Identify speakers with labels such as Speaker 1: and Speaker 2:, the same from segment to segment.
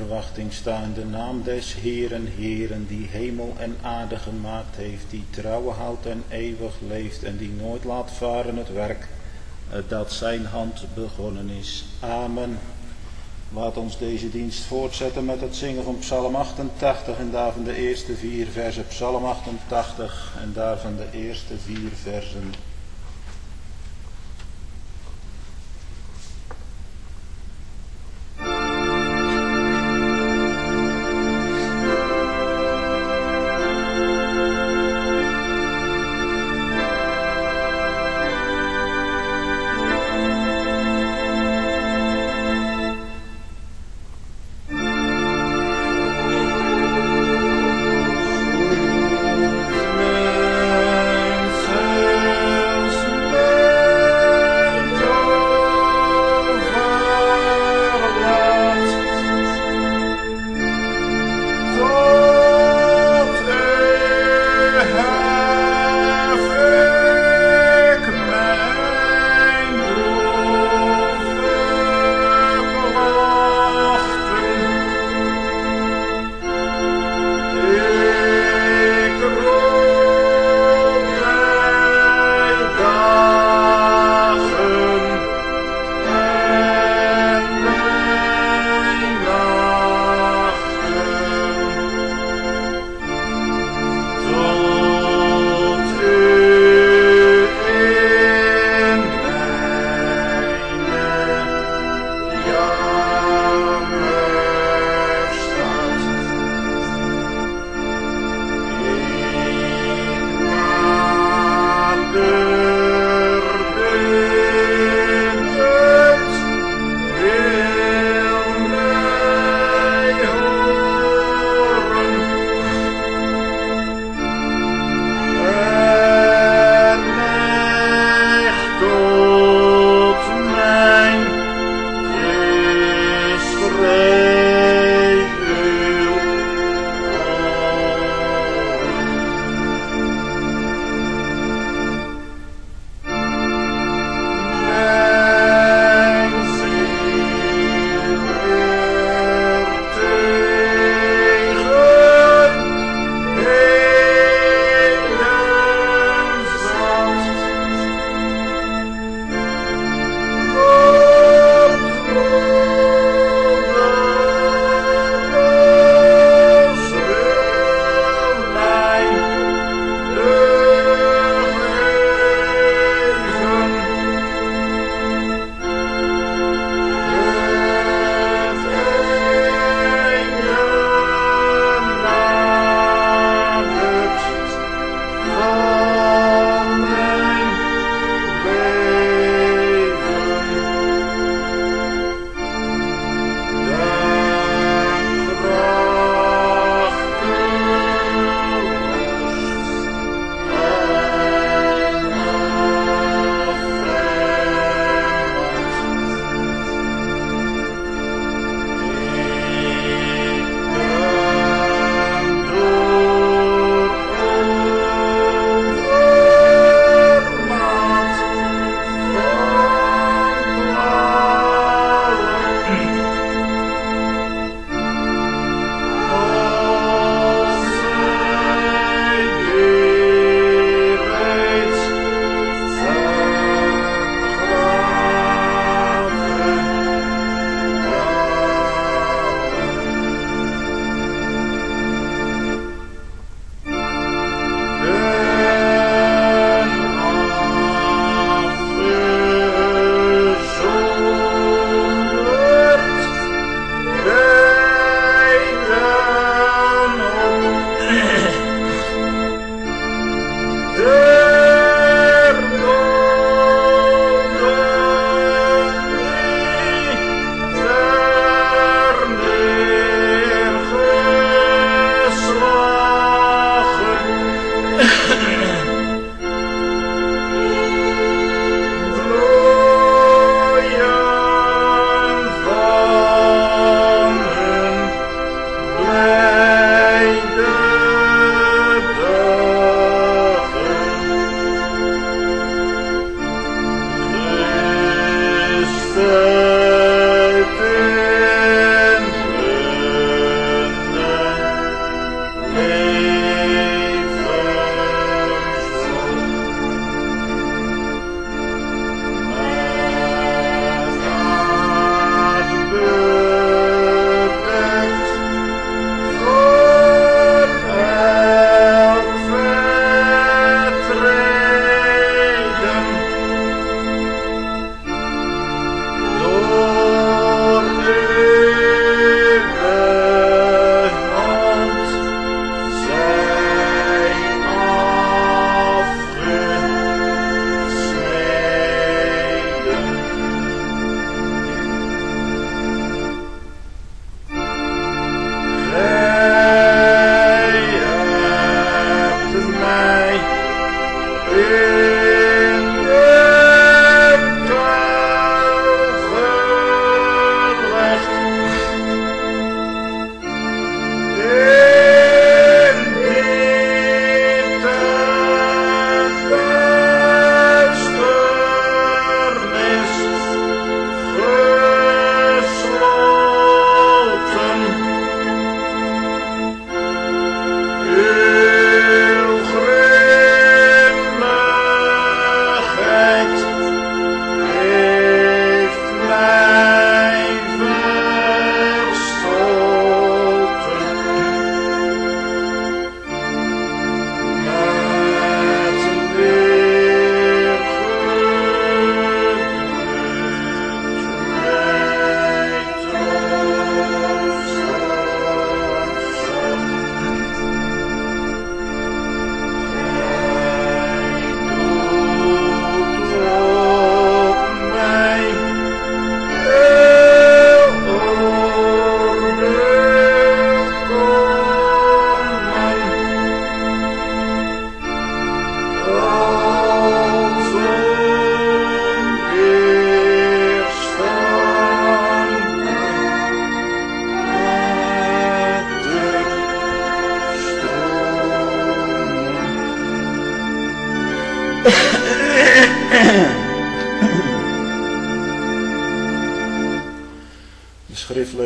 Speaker 1: verwachting sta in de naam des Heeren, Heeren, die hemel en aarde gemaakt heeft, die trouw houdt en eeuwig leeft en die nooit laat varen het werk dat zijn hand begonnen is. Amen. Laat ons deze dienst voortzetten met het zingen van Psalm 88 en daarvan de eerste 4 versen. Psalm 88 en daarvan de eerste 4 versen.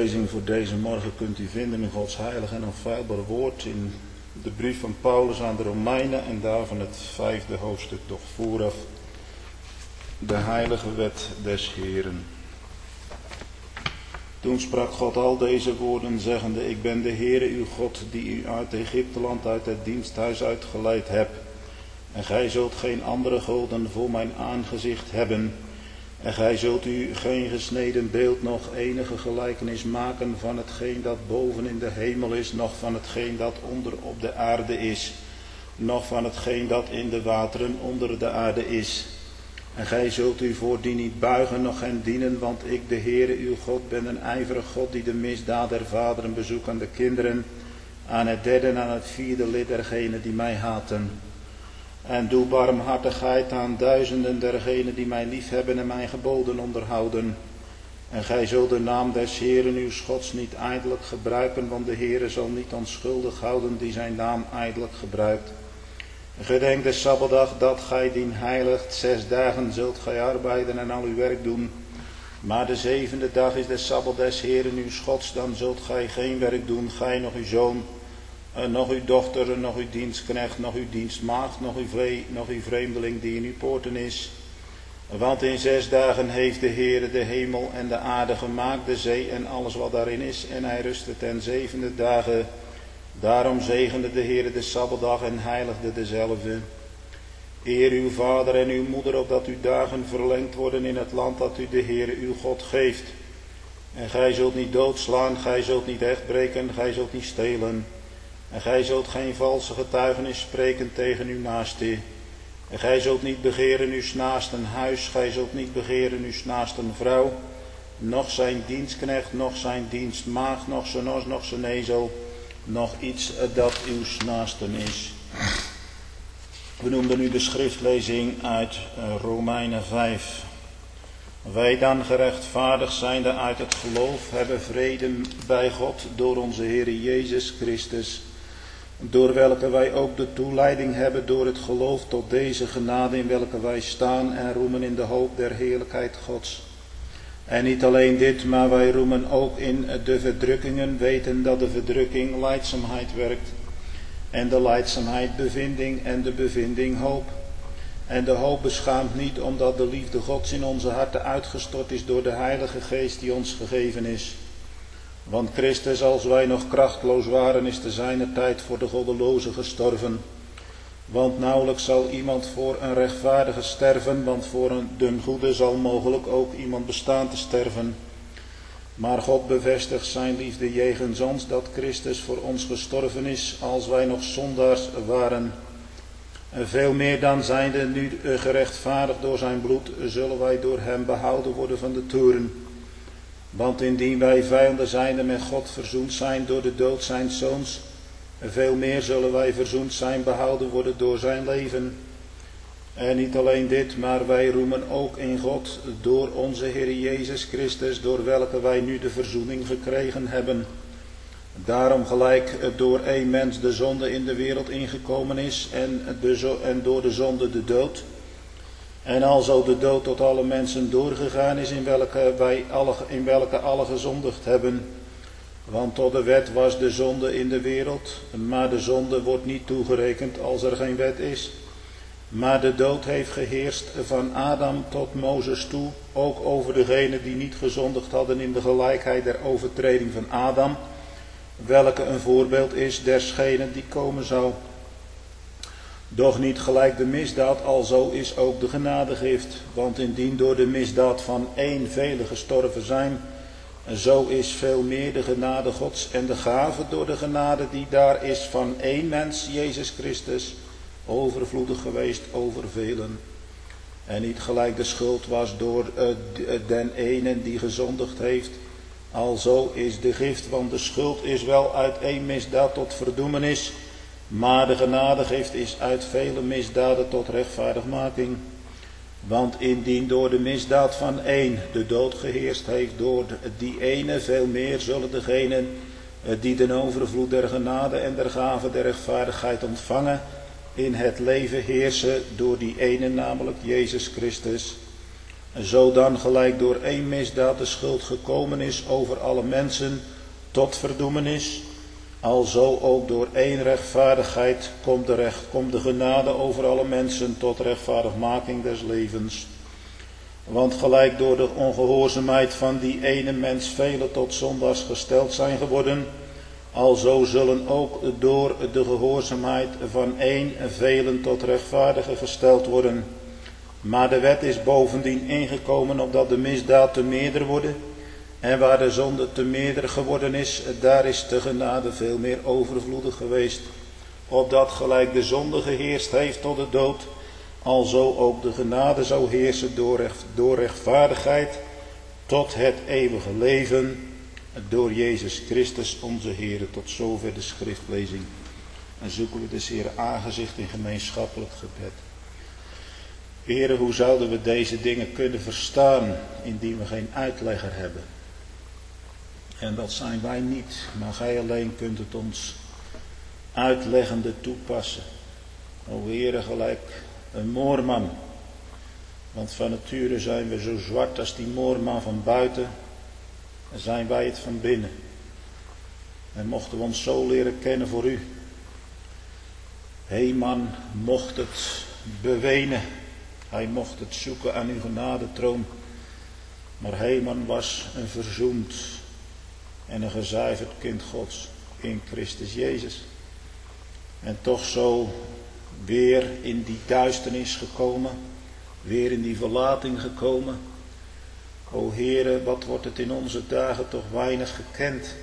Speaker 1: schriftlezing voor deze morgen kunt u vinden in Gods heilig en onfeilbaar woord in de brief van Paulus aan de Romeinen en daarvan het 5e hoofdstuk, toch vooraf de heilige wet des Heeren. Toen sprak God al deze woorden zeggende: Ik ben de Heere uw God die u uit Egypteland uit het diensthuis uitgeleid heb. En gij zult geen andere goden voor mijn aangezicht hebben. En gij zult u geen gesneden beeld noch enige gelijkenis maken van hetgeen dat boven in de hemel is, noch van hetgeen dat onder op de aarde is, noch van hetgeen dat in de wateren onder de aarde is. En gij zult u voor die niet buigen, noch hen dienen, want ik, de Heere uw God, ben een ijverig God die de misdaad der vaderen bezoekt aan de kinderen, aan het derde en aan het vierde lid dergenen die mij haten. En doe barmhartigheid aan duizenden dergenen die mij liefhebben en mijn geboden onderhouden. En gij zult de naam des Heeren uw Gods niet ijdelijk gebruiken, want de Heere zal niet onschuldig houden die zijn naam ijdelijk gebruikt. Gedenk de Sabbatdag dat gij dien heiligt, 6 dagen zult gij arbeiden en al uw werk doen. Maar de 7e dag is de Sabbat des Heeren uw Gods, dan zult gij geen werk doen, gij nog uw zoon, nog uw dochter, nog uw dienstknecht, nog uw dienstmaagd, nog uw vreemdeling die in uw poorten is. Want in 6 dagen heeft de Heere de hemel en de aarde gemaakt, de zee en alles wat daarin is, en hij rustte ten 7e dagen. Daarom zegende de Heere de Sabbatdag en heiligde dezelfde. Eer uw vader en uw moeder, opdat uw dagen verlengd worden in het land dat u de Heere uw God geeft. En gij zult niet doodslaan, gij zult niet echtbreken, gij zult niet stelen. En gij zult geen valse getuigenis spreken tegen uw naaste. En gij zult niet begeren uw naasten huis, gij zult niet begeren uw naasten vrouw, noch zijn dienstknecht, noch zijn dienstmaagd, noch zijn os, noch zijn ezel, nog iets dat uw naasten is. We noemden nu de schriftlezing uit Romeinen 5. Wij dan gerechtvaardigd zijnde uit het geloof hebben vrede bij God door onze Heer Jezus Christus, door welke wij ook de toeleiding hebben door het geloof tot deze genade in welke wij staan en roemen in de hoop der heerlijkheid Gods. En niet alleen dit, maar wij roemen ook in de verdrukkingen, weten dat de verdrukking lijdzaamheid werkt. En de lijdzaamheid bevinding en de bevinding hoop. En de hoop beschaamt niet, omdat de liefde Gods in onze harten uitgestort is door de Heilige Geest die ons gegeven is. Want Christus, als wij nog krachtloos waren, is te zijner tijd voor de goddelozen gestorven. Want nauwelijks zal iemand voor een rechtvaardige sterven, want voor een goede zal mogelijk ook iemand bestaan te sterven. Maar God bevestigt zijn liefde jegens ons, dat Christus voor ons gestorven is, als wij nog zondaars waren. En veel meer dan zijnde nu gerechtvaardigd door zijn bloed, zullen wij door hem behouden worden van de toorn. Want indien wij vijanden zijnde met God verzoend zijn door de dood zijns zoons, veel meer zullen wij verzoend zijn, behouden worden door zijn leven. En niet alleen dit, maar wij roemen ook in God door onze Heer Jezus Christus, door welke wij nu de verzoening gekregen hebben. Daarom gelijk door één mens de zonde in de wereld ingekomen is en door de zonde de dood. En alzo de dood tot alle mensen doorgegaan is, in welke alle gezondigd hebben. Want tot de wet was de zonde in de wereld, maar de zonde wordt niet toegerekend als er geen wet is. Maar de dood heeft geheerst van Adam tot Mozes toe, ook over degenen die niet gezondigd hadden in de gelijkheid der overtreding van Adam, welke een voorbeeld is dergenen die komen zou. Doch niet gelijk de misdaad, alzo is ook de genadegift. Want indien door de misdaad van één velen gestorven zijn, zo is veel meer de genade Gods en de gave door de genade die daar is van één mens, Jezus Christus, overvloedig geweest over velen. En niet gelijk de schuld was door den ene die gezondigd heeft, alzo is de gift, want de schuld is wel uit één misdaad tot verdoemenis, maar de genadegift is uit vele misdaden tot rechtvaardigmaking. Want indien door de misdaad van één de dood geheerst heeft door die ene, veel meer zullen degenen die den overvloed der genade en der gave der rechtvaardigheid ontvangen, in het leven heersen door die ene, namelijk Jezus Christus. Zo dan gelijk door één misdaad de schuld gekomen is over alle mensen tot verdoemenis, alzo ook door één rechtvaardigheid komt de genade over alle mensen tot rechtvaardigmaking des levens. Want gelijk door de ongehoorzaamheid van die ene mens velen tot zondaars gesteld zijn geworden, alzo zullen ook door de gehoorzaamheid van één velen tot rechtvaardigen gesteld worden. Maar de wet is bovendien ingekomen opdat de misdaad te meerder worden. En waar de zonde te meerder geworden is, daar is de genade veel meer overvloedig geweest. Opdat gelijk de zonde geheerst heeft tot de dood, alzo ook de genade zou heersen door rechtvaardigheid tot het eeuwige leven. Door Jezus Christus onze Heer. Tot zover de schriftlezing. En zoeken we des Heeren aangezicht in gemeenschappelijk gebed. Heere, hoe zouden we deze dingen kunnen verstaan indien we geen uitlegger hebben? En dat zijn wij niet, maar gij alleen kunt het ons uitleggende toepassen. O Heere, gelijk een moorman. Want van nature zijn we zo zwart als die moorman van buiten, en zijn wij het van binnen. En mochten we ons zo leren kennen voor u. Heeman mocht het bewenen. Hij mocht het zoeken aan uw genadetroon. Maar Heeman was een verzoend en een gezuiverd kind Gods in Christus Jezus. En toch zo weer in die duisternis gekomen. Weer in die verlating gekomen. O Heere, wat wordt het in onze dagen toch weinig gekend.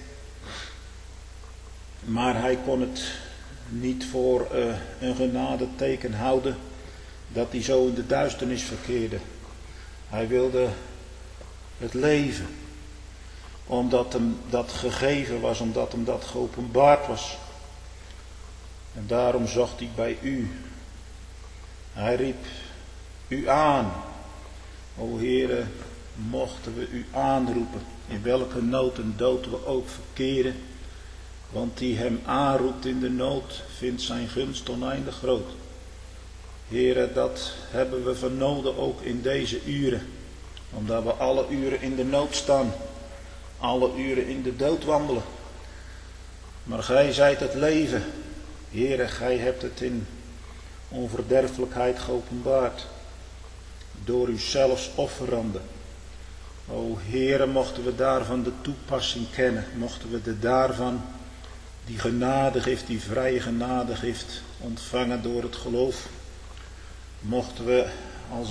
Speaker 1: Maar hij kon het niet voor een genadeteken houden dat hij zo in de duisternis verkeerde. Hij wilde het leven, omdat hem dat gegeven was, omdat hem dat geopenbaard was. En daarom zocht hij bij u. Hij riep u aan. O Heere, mochten we u aanroepen, in welke nood en dood we ook verkeren. Want die hem aanroept in de nood, vindt zijn gunst oneindig groot. Heere, dat hebben we vernoden ook in deze uren. Omdat we alle uren in de nood staan. Alle uren in de dood wandelen. Maar gij zijt het leven. Heere, gij hebt het in onverderfelijkheid geopenbaard. Door u zelfs offerande. O Heere, mochten we daarvan de toepassing kennen. Mochten we daarvan die genadegift, die vrije genadegift ontvangen door het geloof. Mochten we als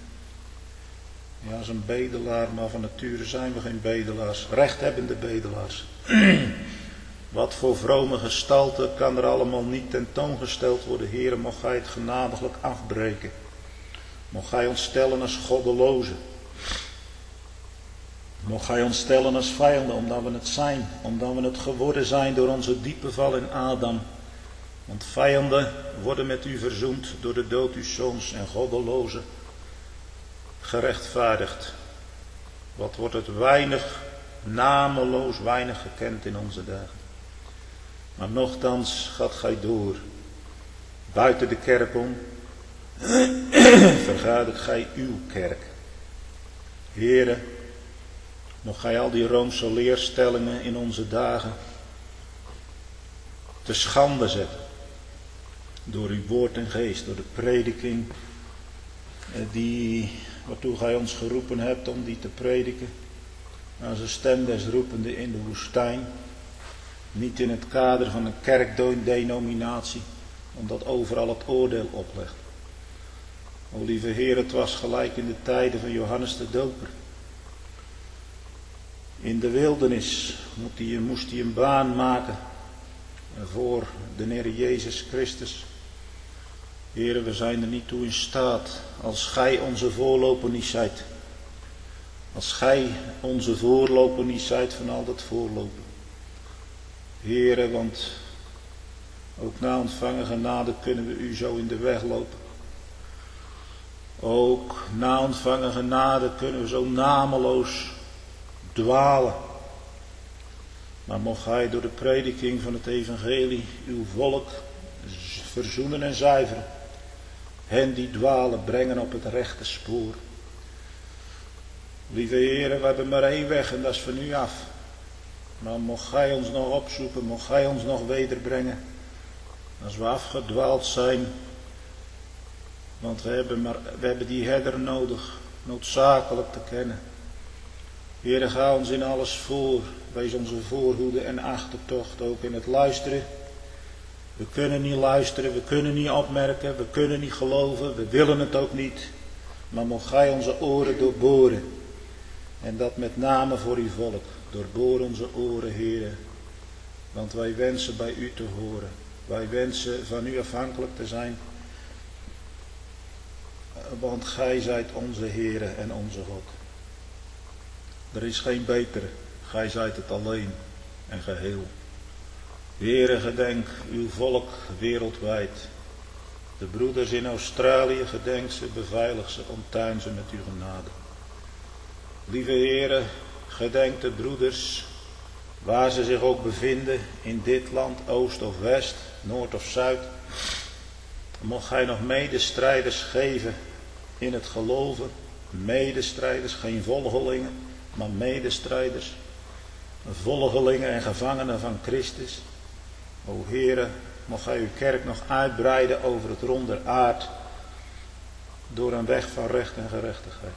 Speaker 1: een bedelaar, maar van nature zijn we geen bedelaars, rechthebbende bedelaars. Wat voor vrome gestalte kan er allemaal niet tentoongesteld worden. Heere, mocht gij het genadiglijk afbreken. Mocht gij ons stellen als goddelozen. Mocht gij ons stellen als vijanden, omdat we het zijn. Omdat we het geworden zijn door onze diepe val in Adam. Want vijanden worden met u verzoend door de dood uw zoons en goddelozen gerechtvaardigd. Wat wordt het weinig, nameloos weinig gekend in onze dagen. Maar nochtans gaat gij door. Buiten de kerk om vergadert gij uw kerk. Heere, mocht gij al die Roomse leerstellingen in onze dagen te schande zetten. Door uw woord en geest, door de prediking waartoe gij ons geroepen hebt om die te prediken. Als een stem des roepende in de woestijn. Niet in het kader van een kerkdenominatie, omdat overal het oordeel oplegt. O lieve Heer, het was gelijk in de tijden van Johannes de Doper. In de wildernis moest hij een baan maken voor de Heer Jezus Christus. Heere, we zijn er niet toe in staat als gij onze voorloper niet zijt. Als gij onze voorloper niet zijt van al dat voorlopen. Heere, want ook na ontvangen genade kunnen we u zo in de weg lopen. Ook na ontvangen genade kunnen we zo nameloos dwalen. Maar mocht gij door de prediking van het evangelie uw volk verzoenen en zuiveren. Hen die dwalen brengen op het rechte spoor. Lieve Heere, we hebben maar één weg en dat is van u af. Maar mocht gij ons nog opzoeken, mocht gij ons nog wederbrengen. Als we afgedwaald zijn. Want we hebben die herder nodig, noodzakelijk te kennen. Heere, ga ons in alles voor. Wees onze voorhoede en achtertocht, ook in het luisteren. We kunnen niet luisteren, we kunnen niet opmerken, we kunnen niet geloven, we willen het ook niet. Maar mocht gij onze oren doorboren. En dat met name voor uw volk. Doorboor onze oren, Heere. Want wij wensen bij u te horen. Wij wensen van u afhankelijk te zijn. Want gij zijt onze Heere en onze God. Er is geen betere. Gij zijt het alleen en geheel. Heere, gedenk uw volk wereldwijd. De broeders in Australië, gedenk ze, beveilig ze, omtuin ze met uw genade. Lieve Heere, gedenk de broeders, waar ze zich ook bevinden, in dit land, oost of west, noord of zuid. Mocht gij nog medestrijders geven in het geloven. Medestrijders, geen volgelingen, maar medestrijders. Volgelingen en gevangenen van Christus. O Heere, mocht gij uw kerk nog uitbreiden over het ronde aard. Door een weg van recht en gerechtigheid.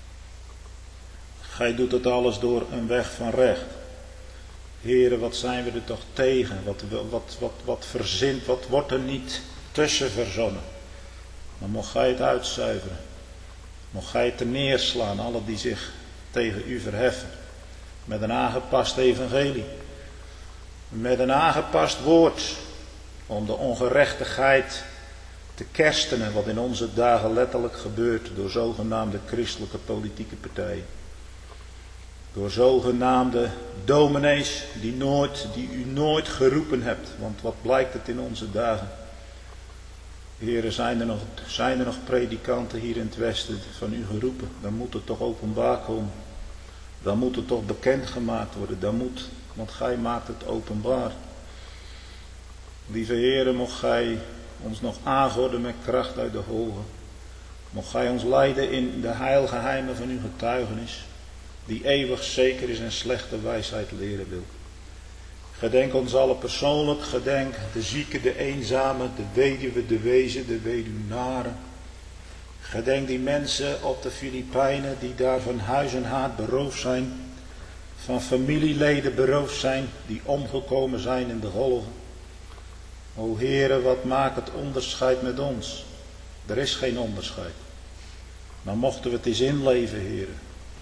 Speaker 1: Gij doet het alles door een weg van recht. Heere, wat zijn we er toch tegen? Wat verzint, wat wordt er niet tussen verzonnen? Maar mocht gij het uitzuiveren. Mocht gij het neerslaan, alle die zich tegen u verheffen. Met een aangepast evangelie. Met een aangepast woord. Om de ongerechtigheid te kerstenen, wat in onze dagen letterlijk gebeurt door zogenaamde christelijke politieke partijen. Door zogenaamde dominees die u nooit geroepen hebt. Want wat blijkt het in onze dagen? Heren, zijn er nog predikanten hier in het Westen van u geroepen? Dan moet het toch openbaar komen. Dan moet het toch bekendgemaakt worden. Want gij maakt het openbaar. Lieve Heren, mocht gij ons nog aangorden met kracht uit de hoge. Mocht gij ons leiden in de heilgeheimen van uw getuigenis. Die eeuwig zeker is en slechte wijsheid leren wil. Gedenk ons allen persoonlijk, gedenk de zieke, de eenzame, de weduwe, de wezen, de weduwnaren. Gedenk die mensen op de Filipijnen die daar van huis en haard beroofd zijn. Van familieleden beroofd zijn, die omgekomen zijn in de golven. O Heere, wat maakt het onderscheid met ons? Er is geen onderscheid. Maar mochten we het eens inleven, Heere.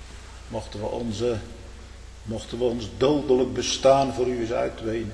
Speaker 1: Mochten we ons dodelijk bestaan voor u eens uitwenen.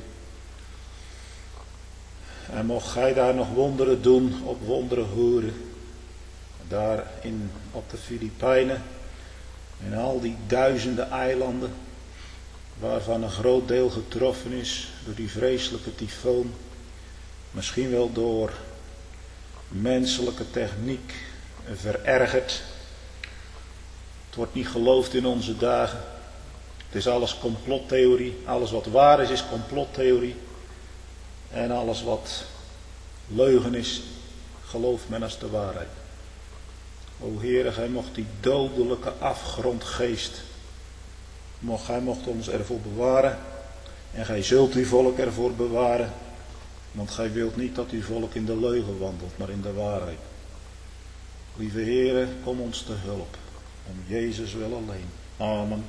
Speaker 1: En mocht gij daar nog wonderen doen, op wonderen horen. Daar op de Filipijnen. En al die duizenden eilanden. Waarvan een groot deel getroffen is door die vreselijke tyfoon. Misschien wel door menselijke techniek verergerd. Het wordt niet geloofd in onze dagen. Het is alles complottheorie. Alles wat waar is complottheorie. En alles wat leugen is, gelooft men als de waarheid. O Heere, gij mocht die dodelijke afgrondgeest. Gij mocht ons ervoor bewaren. En gij zult uw volk ervoor bewaren. Want gij wilt niet dat uw volk in de leugen wandelt, maar in de waarheid. Lieve Heere, kom ons te hulp. Om Jezus wil alleen. Amen.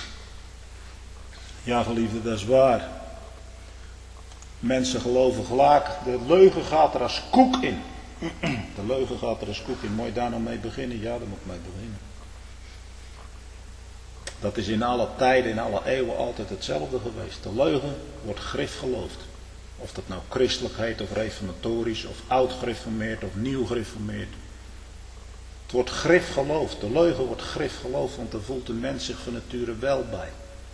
Speaker 1: Ja, geliefde, dat is waar. Mensen geloven gelijk. De leugen gaat er als koek in. De leugen gaat er als koek in. Moet je daar nou mee beginnen? Ja, daar moet ik mee beginnen. Dat is in alle tijden, in alle eeuwen altijd hetzelfde geweest. De leugen wordt grif geloofd. Of dat nou christelijk heet, of reformatorisch, of oud-gereformeerd, of nieuw-gereformeerd. Het wordt grif geloofd. De leugen wordt grif geloofd, want daar voelt de mens zich van nature wel bij.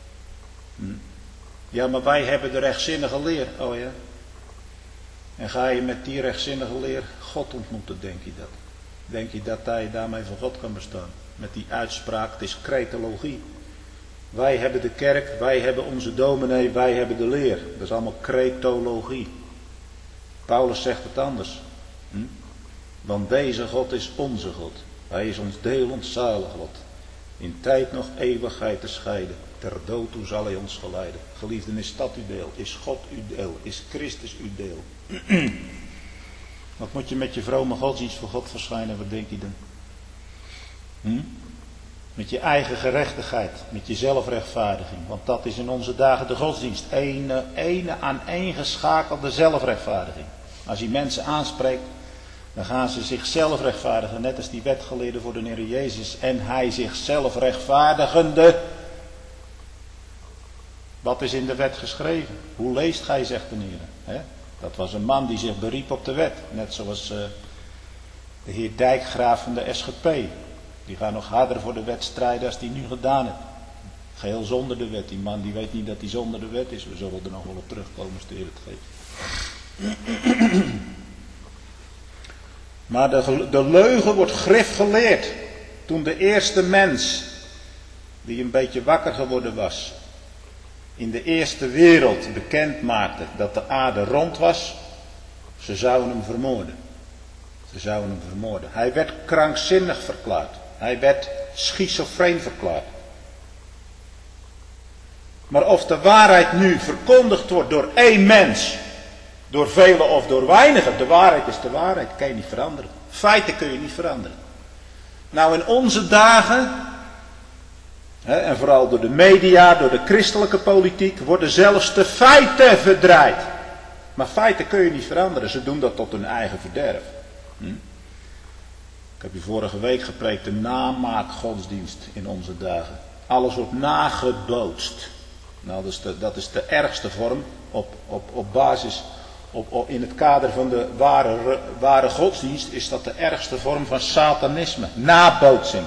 Speaker 1: Ja, maar wij hebben de rechtzinnige leer. Oh ja. En ga je met die rechtzinnige leer God ontmoeten, denk je dat? Denk je dat hij daarmee voor God kan bestaan? Met die uitspraak, het is cretologie. Wij hebben de kerk, wij hebben onze dominee, wij hebben de leer. Dat is allemaal cretologie. Paulus zegt het anders. Want deze God is onze God. Hij is ons deel, ons zalig God. In tijd nog eeuwigheid te scheiden. Ter dood toe zal hij ons geleiden. Geliefden, is dat uw deel? Is God uw deel? Is Christus uw deel? Wat moet je met je vrome godsdienst voor God verschijnen? Wat denk je dan? Met je eigen gerechtigheid. Met je zelfrechtvaardiging. Want dat is in onze dagen de godsdienst. Ene aaneengeschakelde zelfrechtvaardiging. Als hij mensen aanspreekt, dan gaan ze zichzelf rechtvaardigen. Net als die wetgeleerden voor de Heer Jezus. En hij zichzelf rechtvaardigende. Wat is in de wet geschreven? Hoe leest gij, zegt de Heer. Dat was een man die zich beriep op de wet. Net zoals de heer Dijkgraaf van de SGP. Die gaat nog harder voor de wet strijden als die nu gedaan heeft. Geheel zonder de wet. Die man die weet niet dat hij zonder de wet is. We zullen er nog wel op terugkomen als de Heer het geeft. Maar de leugen wordt grif geleerd. Toen de eerste mens, die een beetje wakker geworden was, in de eerste wereld bekend maakte dat de aarde rond was, ze zouden hem vermoorden. Ze zouden hem vermoorden. Hij werd krankzinnig verklaard. Hij werd schizofreen verklaard. Maar of de waarheid nu verkondigd wordt door één mens, door velen of door weinigen, de waarheid is de waarheid, kan je niet veranderen. Feiten kun je niet veranderen. Nou, in onze dagen, en vooral door de media, door de christelijke politiek, worden zelfs de feiten verdraaid. Maar feiten kun je niet veranderen, ze doen dat tot hun eigen verderf. Ik heb u vorige week gepreekt, de namaakgodsdienst in onze dagen. Alles wordt nagebootst. Nou, dat is de ergste vorm op basis, in het kader van de ware godsdienst is dat de ergste vorm van satanisme. Nabootsing.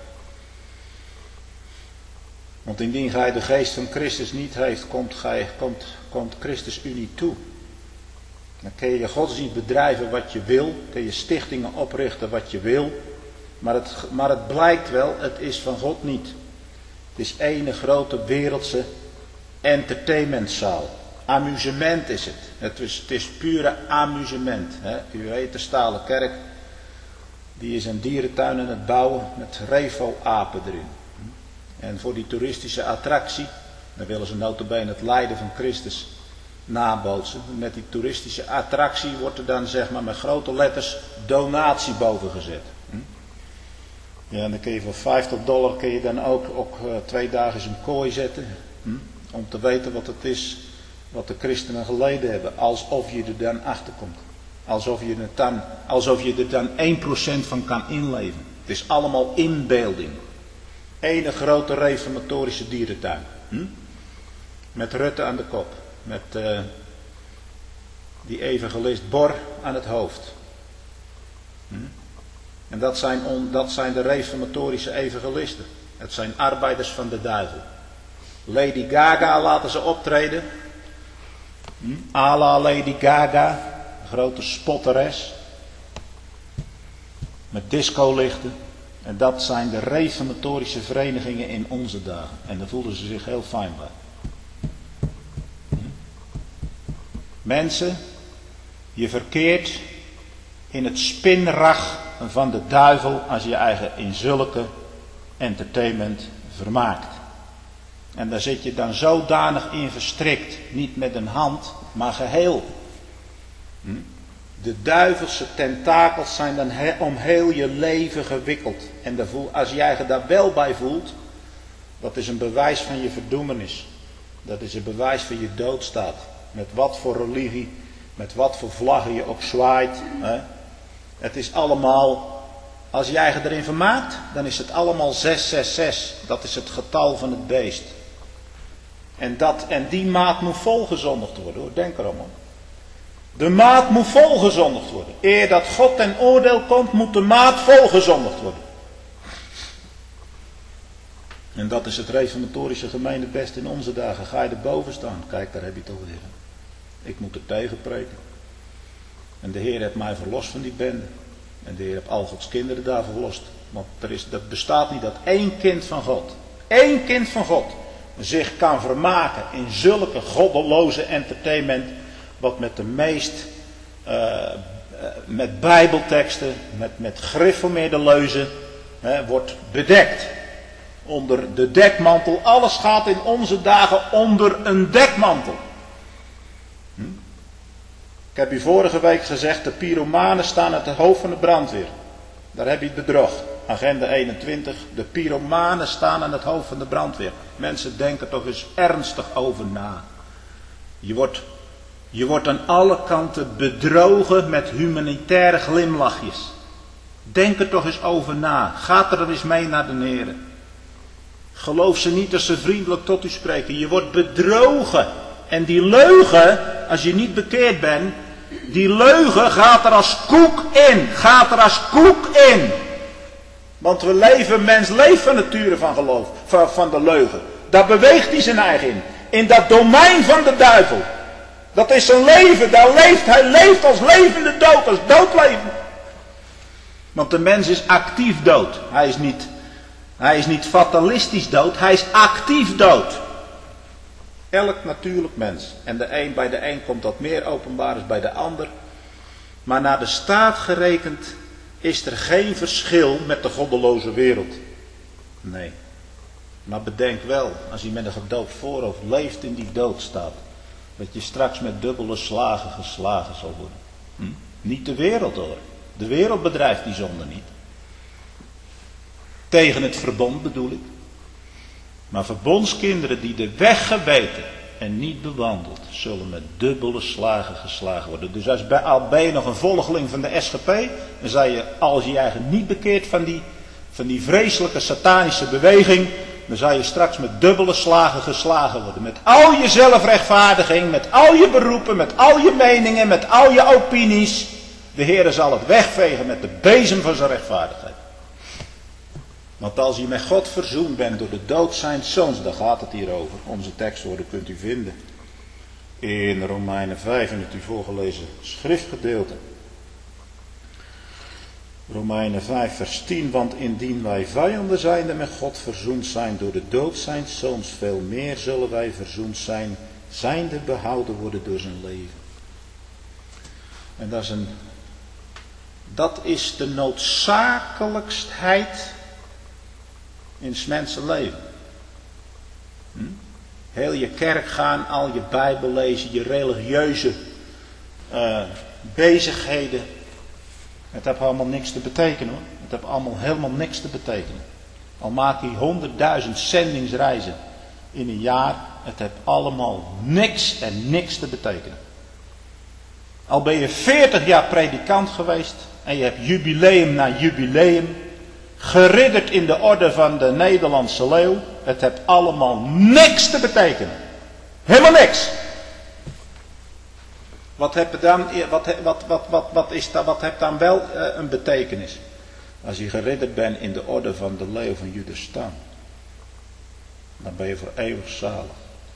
Speaker 1: Want indien gij de geest van Christus niet heeft, komt Christus u niet toe. Dan kun je godsdienst bedrijven wat je wil, kun je stichtingen oprichten wat je wil. Maar het blijkt wel, het is van God niet. Het is ene grote wereldse entertainmentzaal. Amusement is het. Het is pure amusement. U weet, de Stalen Kerk, die is een dierentuin aan het bouwen met revo-apen erin. En voor die toeristische attractie, dan willen ze nota bene het lijden van Christus nabootsen. Met die toeristische attractie wordt er dan zeg maar met grote letters donatie boven gezet. Ja, en dan kun je voor $50 kun je dan ook 2 dagen in een kooi zetten. Om te weten wat het is wat de christenen geleden hebben. Alsof je er dan achter komt. Alsof je er dan 1% van kan inleven. Het is allemaal inbeelding. Ene grote reformatorische dierentuin. Met Rutte aan de kop. Met die evangelist Bor aan het hoofd. En dat zijn de reformatorische evangelisten. Het zijn arbeiders van de duivel. Lady Gaga laten ze optreden. À la Lady Gaga. Grote spotteres. Met discolichten. En dat zijn de reformatorische verenigingen in onze dagen. En daar voelden ze zich heel fijn bij. Mensen, je verkeert in het spinrag van de duivel als je je eigen in zulke entertainment vermaakt. En daar zit je dan zodanig in verstrikt, niet met een hand, maar geheel. De duivelse tentakels zijn dan om heel je leven gewikkeld. En als jij je daar wel bij voelt, dat is een bewijs van je verdoemenis. Dat is een bewijs van je doodstaat. Met wat voor religie, met wat voor vlaggen je ook zwaait. Het is allemaal, als jij je erin vermaakt, dan is het allemaal 666. Dat is het getal van het beest. En die maat moet volgezondigd worden, hoor. Denk erom. De maat moet volgezondigd worden. Eer dat God ten oordeel komt, moet de maat volgezondigd worden. En dat is het reformatorische gemeentebest in onze dagen. Ga je erboven staan? Kijk, daar heb je het alweer. Ik moet er tegen preken. En de Heer heeft mij verlost van die bende. En de Heer heeft al Gods kinderen daar verlost. Want dat bestaat niet dat één kind van God, zich kan vermaken in zulke goddeloze entertainment, wat met de meest, met bijbelteksten, met gereformeerde leuzen, wordt bedekt. Onder de dekmantel. Alles gaat in onze dagen onder een dekmantel. Ik heb u vorige week gezegd, de pyromanen staan aan het hoofd van de brandweer. Daar heb je het bedrog. Agenda 21. De pyromanen staan aan het hoofd van de brandweer. Mensen denken toch eens ernstig over na. Je wordt aan alle kanten bedrogen met humanitaire glimlachjes. Denk er toch eens over na. Ga er eens mee naar de Heere. Geloof ze niet als ze vriendelijk tot u spreken. Je wordt bedrogen. En die leugen, als je niet bekeerd bent, die leugen gaat er als koek in. Gaat er als koek in. Want mens leeft van nature van geloof, van de leugen. Daar beweegt hij zijn eigen in. In dat domein van de duivel. Dat is zijn leven, hij leeft als levende dood, als doodleven. Want de mens is actief dood. Hij is niet fatalistisch dood, hij is actief dood. Elk natuurlijk mens. En bij de een komt dat meer openbaar als bij de ander. Maar naar de staat gerekend is er geen verschil met de goddeloze wereld. Nee. Maar bedenk wel, als je met een gedood voorhoofd leeft in die doodstaat, dat je straks met dubbele slagen geslagen zal worden. Niet de wereld hoor. De wereld bedrijft die zonde niet. Tegen het verbond bedoel ik. Maar verbondskinderen die de weg geweten en niet bewandeld, zullen met dubbele slagen geslagen worden. Dus ben je nog een volgeling van de SGP, dan zou je, als je eigenlijk niet bekeert van die vreselijke satanische beweging, dan zou je straks met dubbele slagen geslagen worden. Met al je zelfrechtvaardiging, met al je beroepen, met al je meningen, met al je opinies. De Heere zal het wegvegen met de bezem van zijn rechtvaardigheid. Want als je met God verzoend bent door de dood zijns zoons, daar gaat het hier over. Onze tekstwoorden kunt u vinden in Romeinen 5 in het u voorgelezen schriftgedeelte. Romeinen 5 vers 10, want indien wij vijanden zijnde met God verzoend zijn door de dood zijns zoons, veel meer zullen wij verzoend zijn, zijnde behouden worden door zijn leven. En dat is de noodzakelijkheid in 's mensen leven. Heel je kerk gaan, al je Bijbel lezen, je religieuze bezigheden. Het heeft allemaal niks te betekenen hoor. Het heeft allemaal helemaal niks te betekenen. Al maak je 100.000 zendingsreizen in een jaar. Het heeft allemaal niks en niks te betekenen. Al ben je 40 jaar predikant geweest. En je hebt jubileum na jubileum. Geridderd in de orde van de Nederlandse leeuw. Het heeft allemaal niks te betekenen. Helemaal niks. Wat heeft dan wel een betekenis? Als je geridderd bent in de orde van de leeuw van Judas stam. Dan ben je voor eeuwig zalig.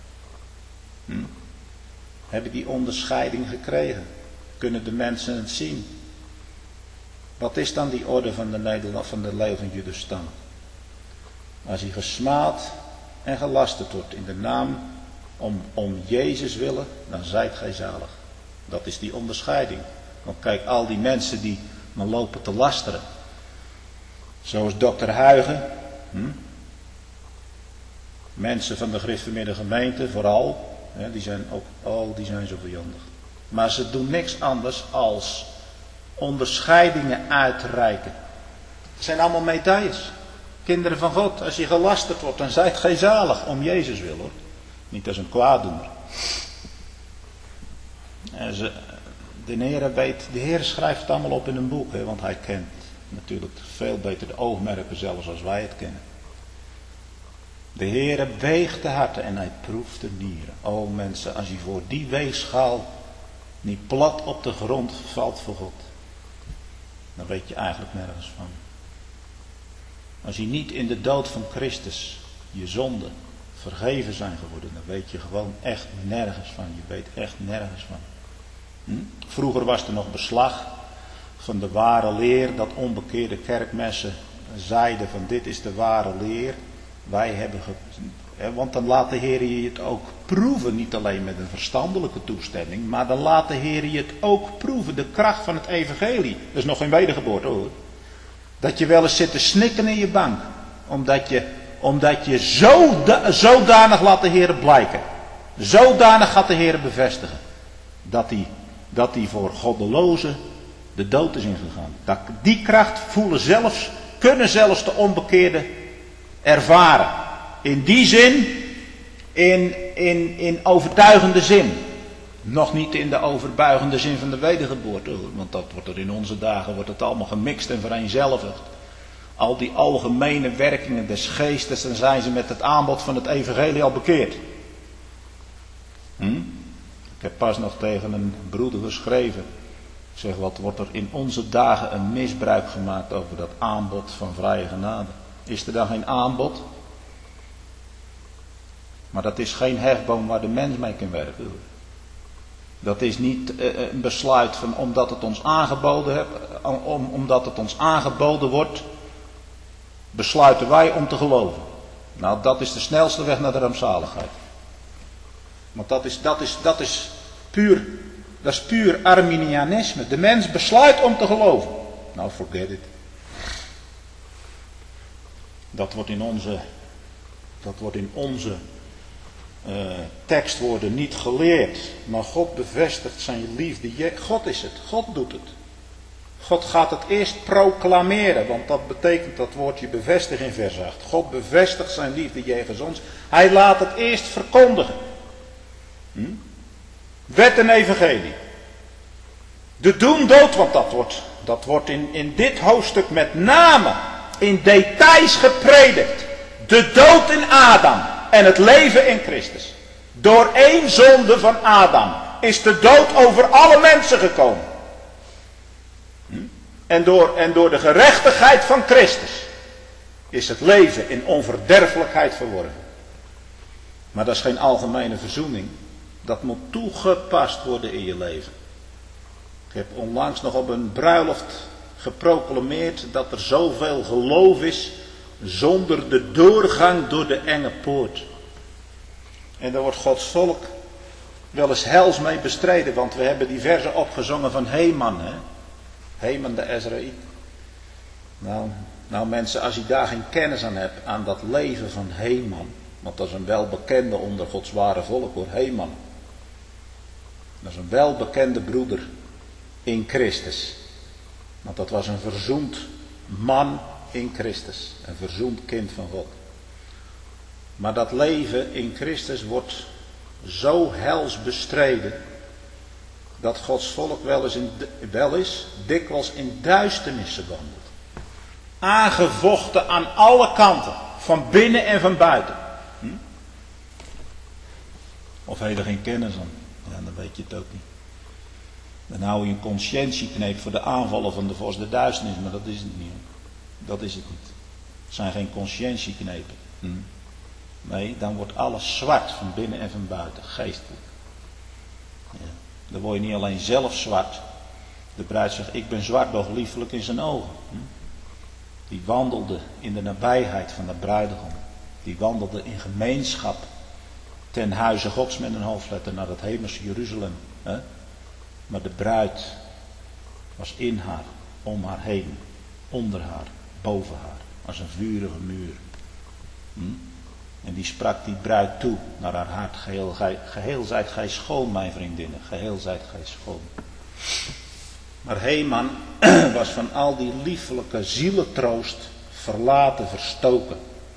Speaker 1: Heb je die onderscheiding gekregen? Kunnen de mensen het zien? Wat is dan die orde van de leeuw van Judas stam? Als je gesmaad en gelasterd wordt in de naam om Jezus willen, dan zijt gij zalig. Dat is die onderscheiding. Want kijk, al die mensen die dan lopen te lasteren. Zoals dokter Huygen. Mensen van de gereformeerde gemeente vooral. Die zijn zo vijandig. Maar ze doen niks anders als onderscheidingen uitreiken. Het zijn allemaal medailles. Kinderen van God, als je gelasterd wordt, dan zijt gij zalig om Jezus wil hoor. Niet als een kwaaddoener. De Heer schrijft het allemaal op in een boek, hè, want hij kent natuurlijk veel beter de oogmerken zelfs als wij het kennen. De Heer weegt de harten en hij proeft de nieren. O mensen, als je voor die weegschaal niet plat op de grond valt voor God, dan weet je eigenlijk nergens van. Als je niet in de dood van Christus je zonden vergeven zijn geworden, dan weet je gewoon echt nergens van. Je weet echt nergens van. Vroeger was er nog beslag van de ware leer, dat onbekeerde kerkmessen zeiden van dit is de ware leer. Wij hebben want dan laat de Heer je het ook proeven, niet alleen met een verstandelijke toestemming, maar dan laat de Heer je het ook proeven, de kracht van het evangelie. Dat is nog geen wedergeboorte hoor. Dat je wel eens zit te snikken in je bank, omdat je omdat je zodanig laat de Heer blijken. Zodanig gaat de Heer bevestigen. Dat hij voor goddelozen de dood is ingegaan. Die kracht kunnen zelfs de onbekeerden ervaren. In die zin, in overtuigende zin. Nog niet in de overbuigende zin van de wedergeboorte. Want dat wordt er in onze dagen allemaal gemixt en vereenzelvigd. Al die algemene werkingen des geestes, dan zijn ze met het aanbod van het evangelie al bekeerd. Ik heb pas nog tegen een broeder geschreven. Ik zeg, wat wordt er in onze dagen een misbruik gemaakt over dat aanbod van vrije genade. Is er dan geen aanbod? Maar dat is geen hefboom waar de mens mee kan werken. Dat is niet een besluit van omdat het ons aangeboden wordt, besluiten wij om te geloven. Nou, dat is de snelste weg naar de rampzaligheid. Want dat is puur Arminianisme. De mens besluit om te geloven. Nou, forget it. Dat wordt in onze tekstwoorden niet geleerd. Maar God bevestigt zijn liefde. God is het. God doet het. God gaat het eerst proclameren. Want dat betekent dat woordje bevestigen in vers 8. God bevestigt zijn liefde jegens ons. Hij laat het eerst verkondigen. Wet en evangelie. De doemdood, want dat wordt in dit hoofdstuk met name in details gepredikt. De dood in Adam en het leven in Christus. Door één zonde van Adam is de dood over alle mensen gekomen. En door de gerechtigheid van Christus is het leven in onverderfelijkheid verworven. Maar dat is geen algemene verzoening. Dat moet toegepast worden in je leven. Ik heb onlangs nog op een bruiloft geproclameerd dat er zoveel geloof is zonder de doorgang door de enge poort. En daar wordt Gods volk wel eens hels mee bestreden, want we hebben die verzen opgezongen van Heman. Heman de Ezraïet. Nou mensen, als je daar geen kennis aan hebt, aan dat leven van Heman. Want dat is een welbekende onder Gods ware volk hoor, Heman. Dat is een welbekende broeder in Christus. Want dat was een verzoend man in Christus. Een verzoend kind van God. Maar dat leven in Christus wordt zo hels bestreden. Dat Gods volk dikwijls in duisternissen wandelt. Aangevochten aan alle kanten. Van binnen en van buiten. Of heb je er geen kennis aan? Ja, dan weet je het ook niet. Dan hou je een conscientiekneep voor de aanvallen van de vos de duisternis. Maar dat is het niet. Dat is het niet. Het zijn geen conscientieknepen. Nee, dan wordt alles zwart van binnen en van buiten. Geestelijk. Ja. Dan word je niet alleen zelf zwart. De bruid zegt, ik ben zwart, doch liefelijk in zijn ogen. Die wandelde in de nabijheid van de bruidegom. Die wandelde in gemeenschap. Ten huize Gods met een hoofdletter naar het hemelse Jeruzalem. Maar de bruid was in haar, om haar heen, onder haar, boven haar. Als een vurige muur. En die sprak die bruid toe naar haar hart. Geheel zijt gij schoon, mijn vriendinnen. Geheel zijt gij schoon. Maar Heman was van al die liefelijke zielentroost verlaten, verstoken.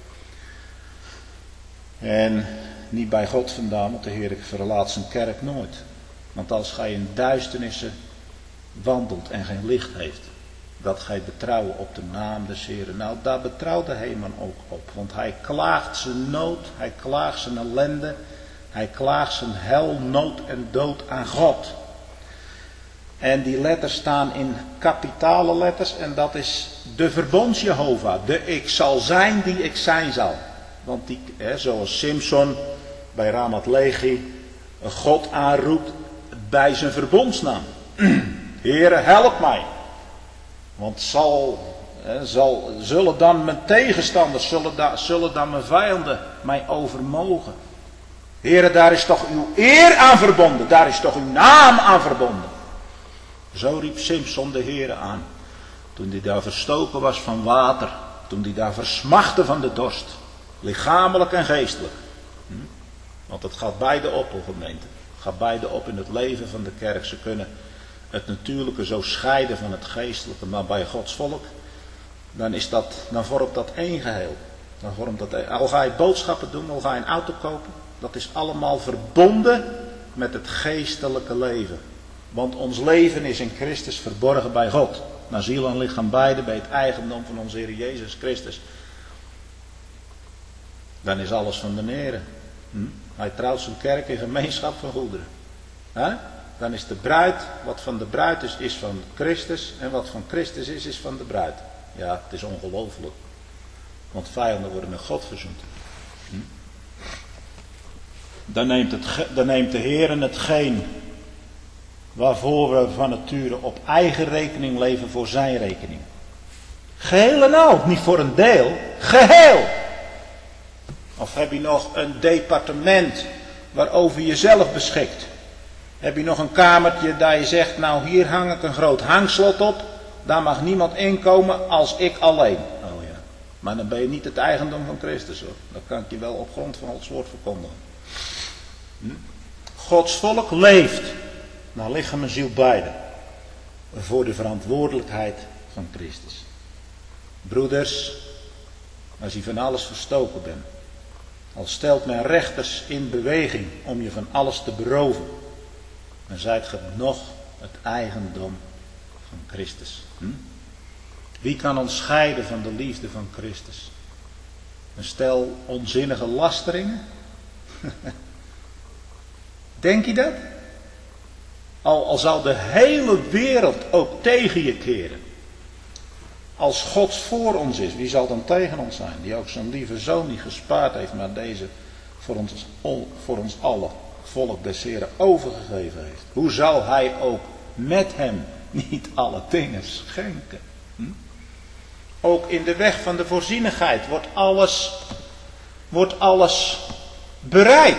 Speaker 1: En niet bij God vandaan, want de Heer verlaat zijn kerk nooit. Want als gij in duisternissen wandelt en geen licht heeft, dat gij betrouwen op de naam des Heeren. Nou, daar betrouwde Heman ook op. Want hij klaagt zijn nood, hij klaagt zijn ellende, hij klaagt zijn hel, nood en dood aan God. En die letters staan in kapitale letters en dat is de verbonds-Jehovah. De ik zal zijn die ik zijn zal. Want die, zoals Simson bij Ramat Lehi God aanroept bij zijn verbondsnaam. Heere, help mij. Want zullen dan mijn tegenstanders, zullen dan mijn vijanden mij overmogen. Heere, daar is toch uw eer aan verbonden. Daar is toch uw naam aan verbonden. Zo riep Simson de Heere aan. Toen hij daar verstoken was van water. Toen hij daar versmachtte van de dorst. Lichamelijk en geestelijk. Want het gaat beide op, gemeente. Het gaat beide op in het leven van de kerk. Ze kunnen het natuurlijke zo scheiden van het geestelijke. Maar bij Gods volk, dan vormt dat één geheel. Al ga je boodschappen doen, al ga je een auto kopen. Dat is allemaal verbonden met het geestelijke leven. Want ons leven is in Christus verborgen bij God. Naar ziel en lichaam beide bij het eigendom van onze Heer Jezus Christus. Dan is alles van de Heere. Hij trouwt zijn kerk in gemeenschap van goederen. Dan is de bruid, wat van de bruid is van Christus. En wat van Christus is van de bruid. Ja, het is ongelooflijk. Want vijanden worden met God verzoend. Dan neemt de Heer hetgeen waarvoor we van nature op eigen rekening leven voor zijn rekening. Geheel en al, niet voor een deel, geheel. Of heb je nog een departement waarover je zelf beschikt? Heb je nog een kamertje dat je zegt, nou hier hang ik een groot hangslot op, daar mag niemand inkomen als ik alleen. Oh ja, maar dan ben je niet het eigendom van Christus hoor. Dat kan ik je wel op grond van Gods woord verkondigen. Gods volk leeft, naar lichaam en ziel beide, voor de verantwoordelijkheid van Christus. Broeders, als je van alles verstoken bent, al stelt men rechters in beweging om je van alles te beroven, dan zijt ge nog het eigendom van Christus. Wie kan ons scheiden van de liefde van Christus? Een stel onzinnige lasteringen? Denk je dat? Al zou de hele wereld ook tegen je keren. Als God voor ons is, wie zal dan tegen ons zijn? Die ook zijn lieve zoon niet gespaard heeft, maar deze voor ons alle volk des Heren overgegeven heeft. Hoe zal hij ook met hem niet alle dingen schenken? Ook in de weg van de voorzienigheid wordt alles bereid.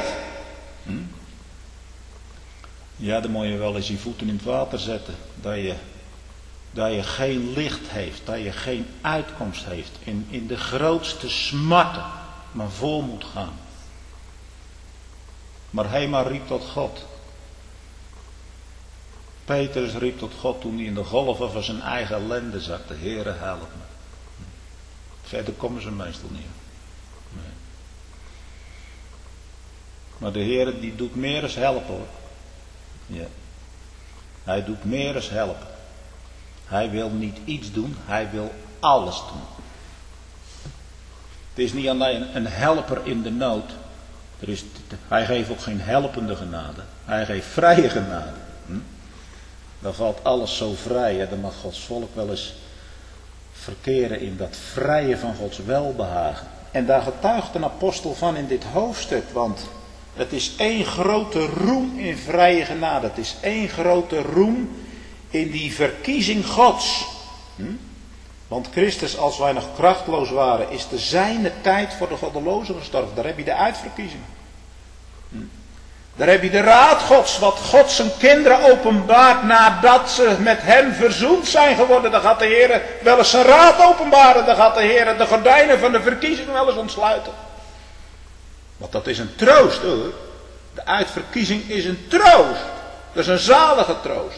Speaker 1: Ja, dan moet je wel eens je voeten in het water zetten. Dat je geen licht heeft. Dat je geen uitkomst heeft. In de grootste smarten. Maar voor moet gaan. Maar Hema riep tot God. Petrus riep tot God toen hij in de golven van zijn eigen ellende zakte. Heere, help me. Verder komen ze meestal niet. Nee. Maar de Heere die doet meer dan helpen hoor. Ja. Hij doet meer dan helpen. Hij wil niet iets doen, hij wil alles doen. Het is niet alleen een helper in de nood. Hij geeft ook geen helpende genade. Hij geeft vrije genade. Dan valt alles zo vrij. Hè? Dan mag Gods volk wel eens verkeren in dat vrije van Gods welbehagen. En daar getuigt een apostel van in dit hoofdstuk. Want het is één grote roem in vrije genade. Het is één grote roem in die verkiezing Gods. Want Christus, als wij nog krachtloos waren, is te zijne tijd voor de goddelozen gestorven. Daar heb je de uitverkiezing. Daar heb je de raad Gods, wat God zijn kinderen openbaart nadat ze met hem verzoend zijn geworden. Dan gaat de Heer wel eens zijn raad openbaren. Dan gaat de Heer de gordijnen van de verkiezing wel eens ontsluiten. Want dat is een troost hoor. De uitverkiezing is een troost. Dat is een zalige troost.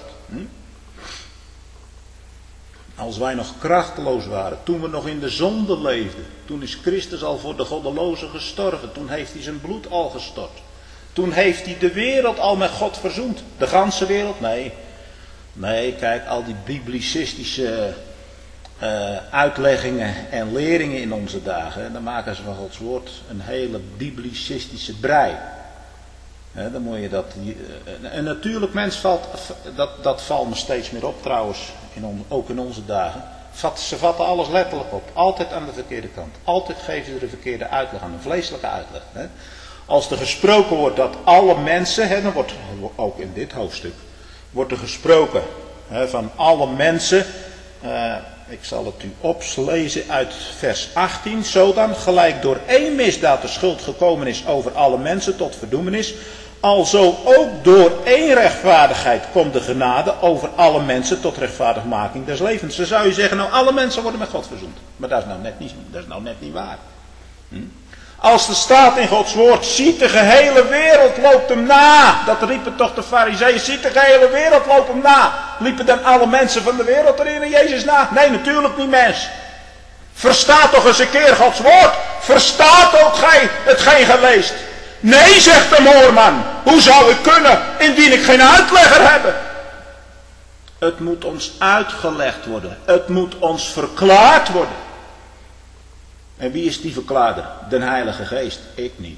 Speaker 1: Als wij nog krachteloos waren, toen we nog in de zonde leefden, toen is Christus al voor de goddelozen gestorven, toen heeft hij zijn bloed al gestort. Toen heeft hij de wereld al met God verzoend. De ganse wereld? Nee. Nee, kijk, al die biblicistische uitleggingen en leringen in onze dagen, dan maken ze van Gods woord een hele biblicistische brei. Dan moet je dat. Een natuurlijk mens dat valt me steeds meer op trouwens, ook in onze dagen. Ze vatten alles letterlijk op. Altijd aan de verkeerde kant. Altijd geven ze de verkeerde uitleg aan, een vleeselijke uitleg. Als er gesproken wordt dat alle mensen, dan wordt ook in dit hoofdstuk, wordt er gesproken van alle mensen. Ik zal het u oplezen uit vers 18. Zodan gelijk door één misdaad de schuld gekomen is over alle mensen tot verdoemenis, alzo ook door één rechtvaardigheid komt de genade over alle mensen tot rechtvaardigmaking des levens. Dan zou je zeggen, nou alle mensen worden met God verzoend. Maar dat is nou net niet waar. Als er staat in Gods woord, ziet de gehele wereld loopt hem na. Dat riepen toch de farizeeën, ziet de gehele wereld loopt hem na. Liepen dan alle mensen van de wereld er in Jezus na? Nee, natuurlijk niet, mens. Versta toch eens een keer Gods woord. Verstaat ook gij hetgeen gij leest. Nee, zegt de moorman. Hoe zou ik kunnen, indien ik geen uitlegger heb? Het moet ons uitgelegd worden. Het moet ons verklaard worden. En wie is die verklaarder? De Heilige Geest. Ik niet.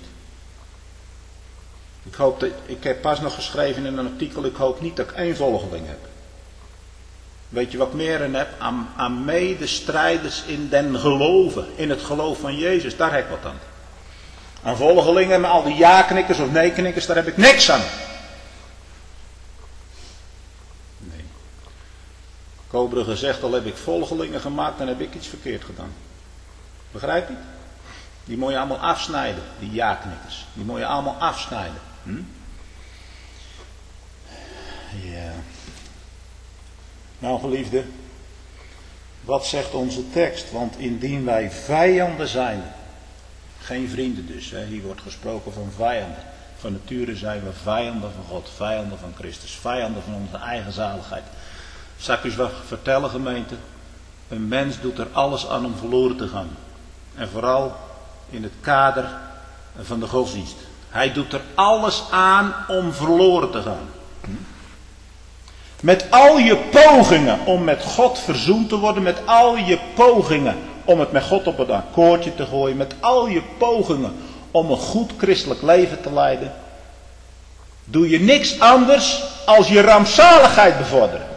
Speaker 1: Ik heb pas nog geschreven in een artikel, ik hoop niet dat ik één volgeling heb. Weet je wat ik meer in heb? Aan medestrijders in den geloven. In het geloof van Jezus, daar heb ik wat aan. Aan volgelingen met al die ja-knikkers of nee-knikkers, daar heb ik niks aan. Nee. Kobere gezegd, al heb ik volgelingen gemaakt, dan heb ik iets verkeerd gedaan. Begrijp je? Die moet je allemaal afsnijden, die ja-knikkers. Die moet je allemaal afsnijden. Ja. Nou geliefde, wat zegt onze tekst? Want indien wij vijanden zijn, geen vrienden dus, hè? Hier wordt gesproken van vijanden. Van nature zijn we vijanden van God, vijanden van Christus, vijanden van onze eigen zaligheid. Zal ik u eens wat vertellen, gemeente? Een mens doet er alles aan om verloren te gaan. En vooral in het kader van de godsdienst. Hij doet er alles aan om verloren te gaan. Met al je pogingen om met God verzoend te worden. Met al je pogingen om het met God op het akkoordje te gooien. Met al je pogingen om een goed christelijk leven te leiden. Doe je niks anders als je rampzaligheid bevorderen.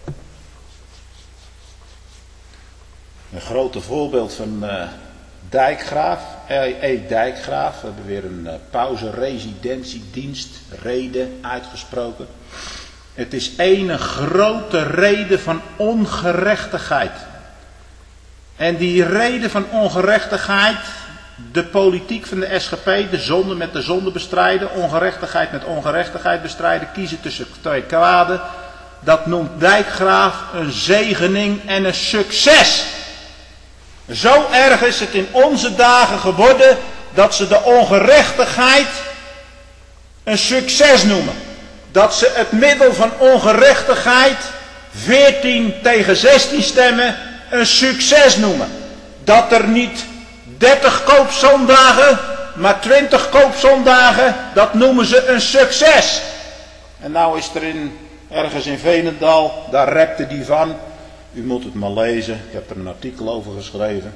Speaker 1: Een grote voorbeeld van Dijkgraaf, Dijkgraaf. We hebben weer een pauze-residentiedienst, reden uitgesproken. Het is een grote reden van ongerechtigheid. En die reden van ongerechtigheid, de politiek van de SGP, de zonde met de zonde bestrijden, ongerechtigheid met ongerechtigheid bestrijden, kiezen tussen twee kwaden, dat noemt Dijkgraaf een zegening en een succes. Zo erg is het in onze dagen geworden dat ze de ongerechtigheid een succes noemen. Dat ze het middel van ongerechtigheid, 14 tegen 16 stemmen, een succes noemen. Dat er niet 30 koopzondagen, maar 20 koopzondagen, dat noemen ze een succes. En nou is er ergens in Veenendaal, daar repte die van. U moet het maar lezen, ik heb er een artikel over geschreven.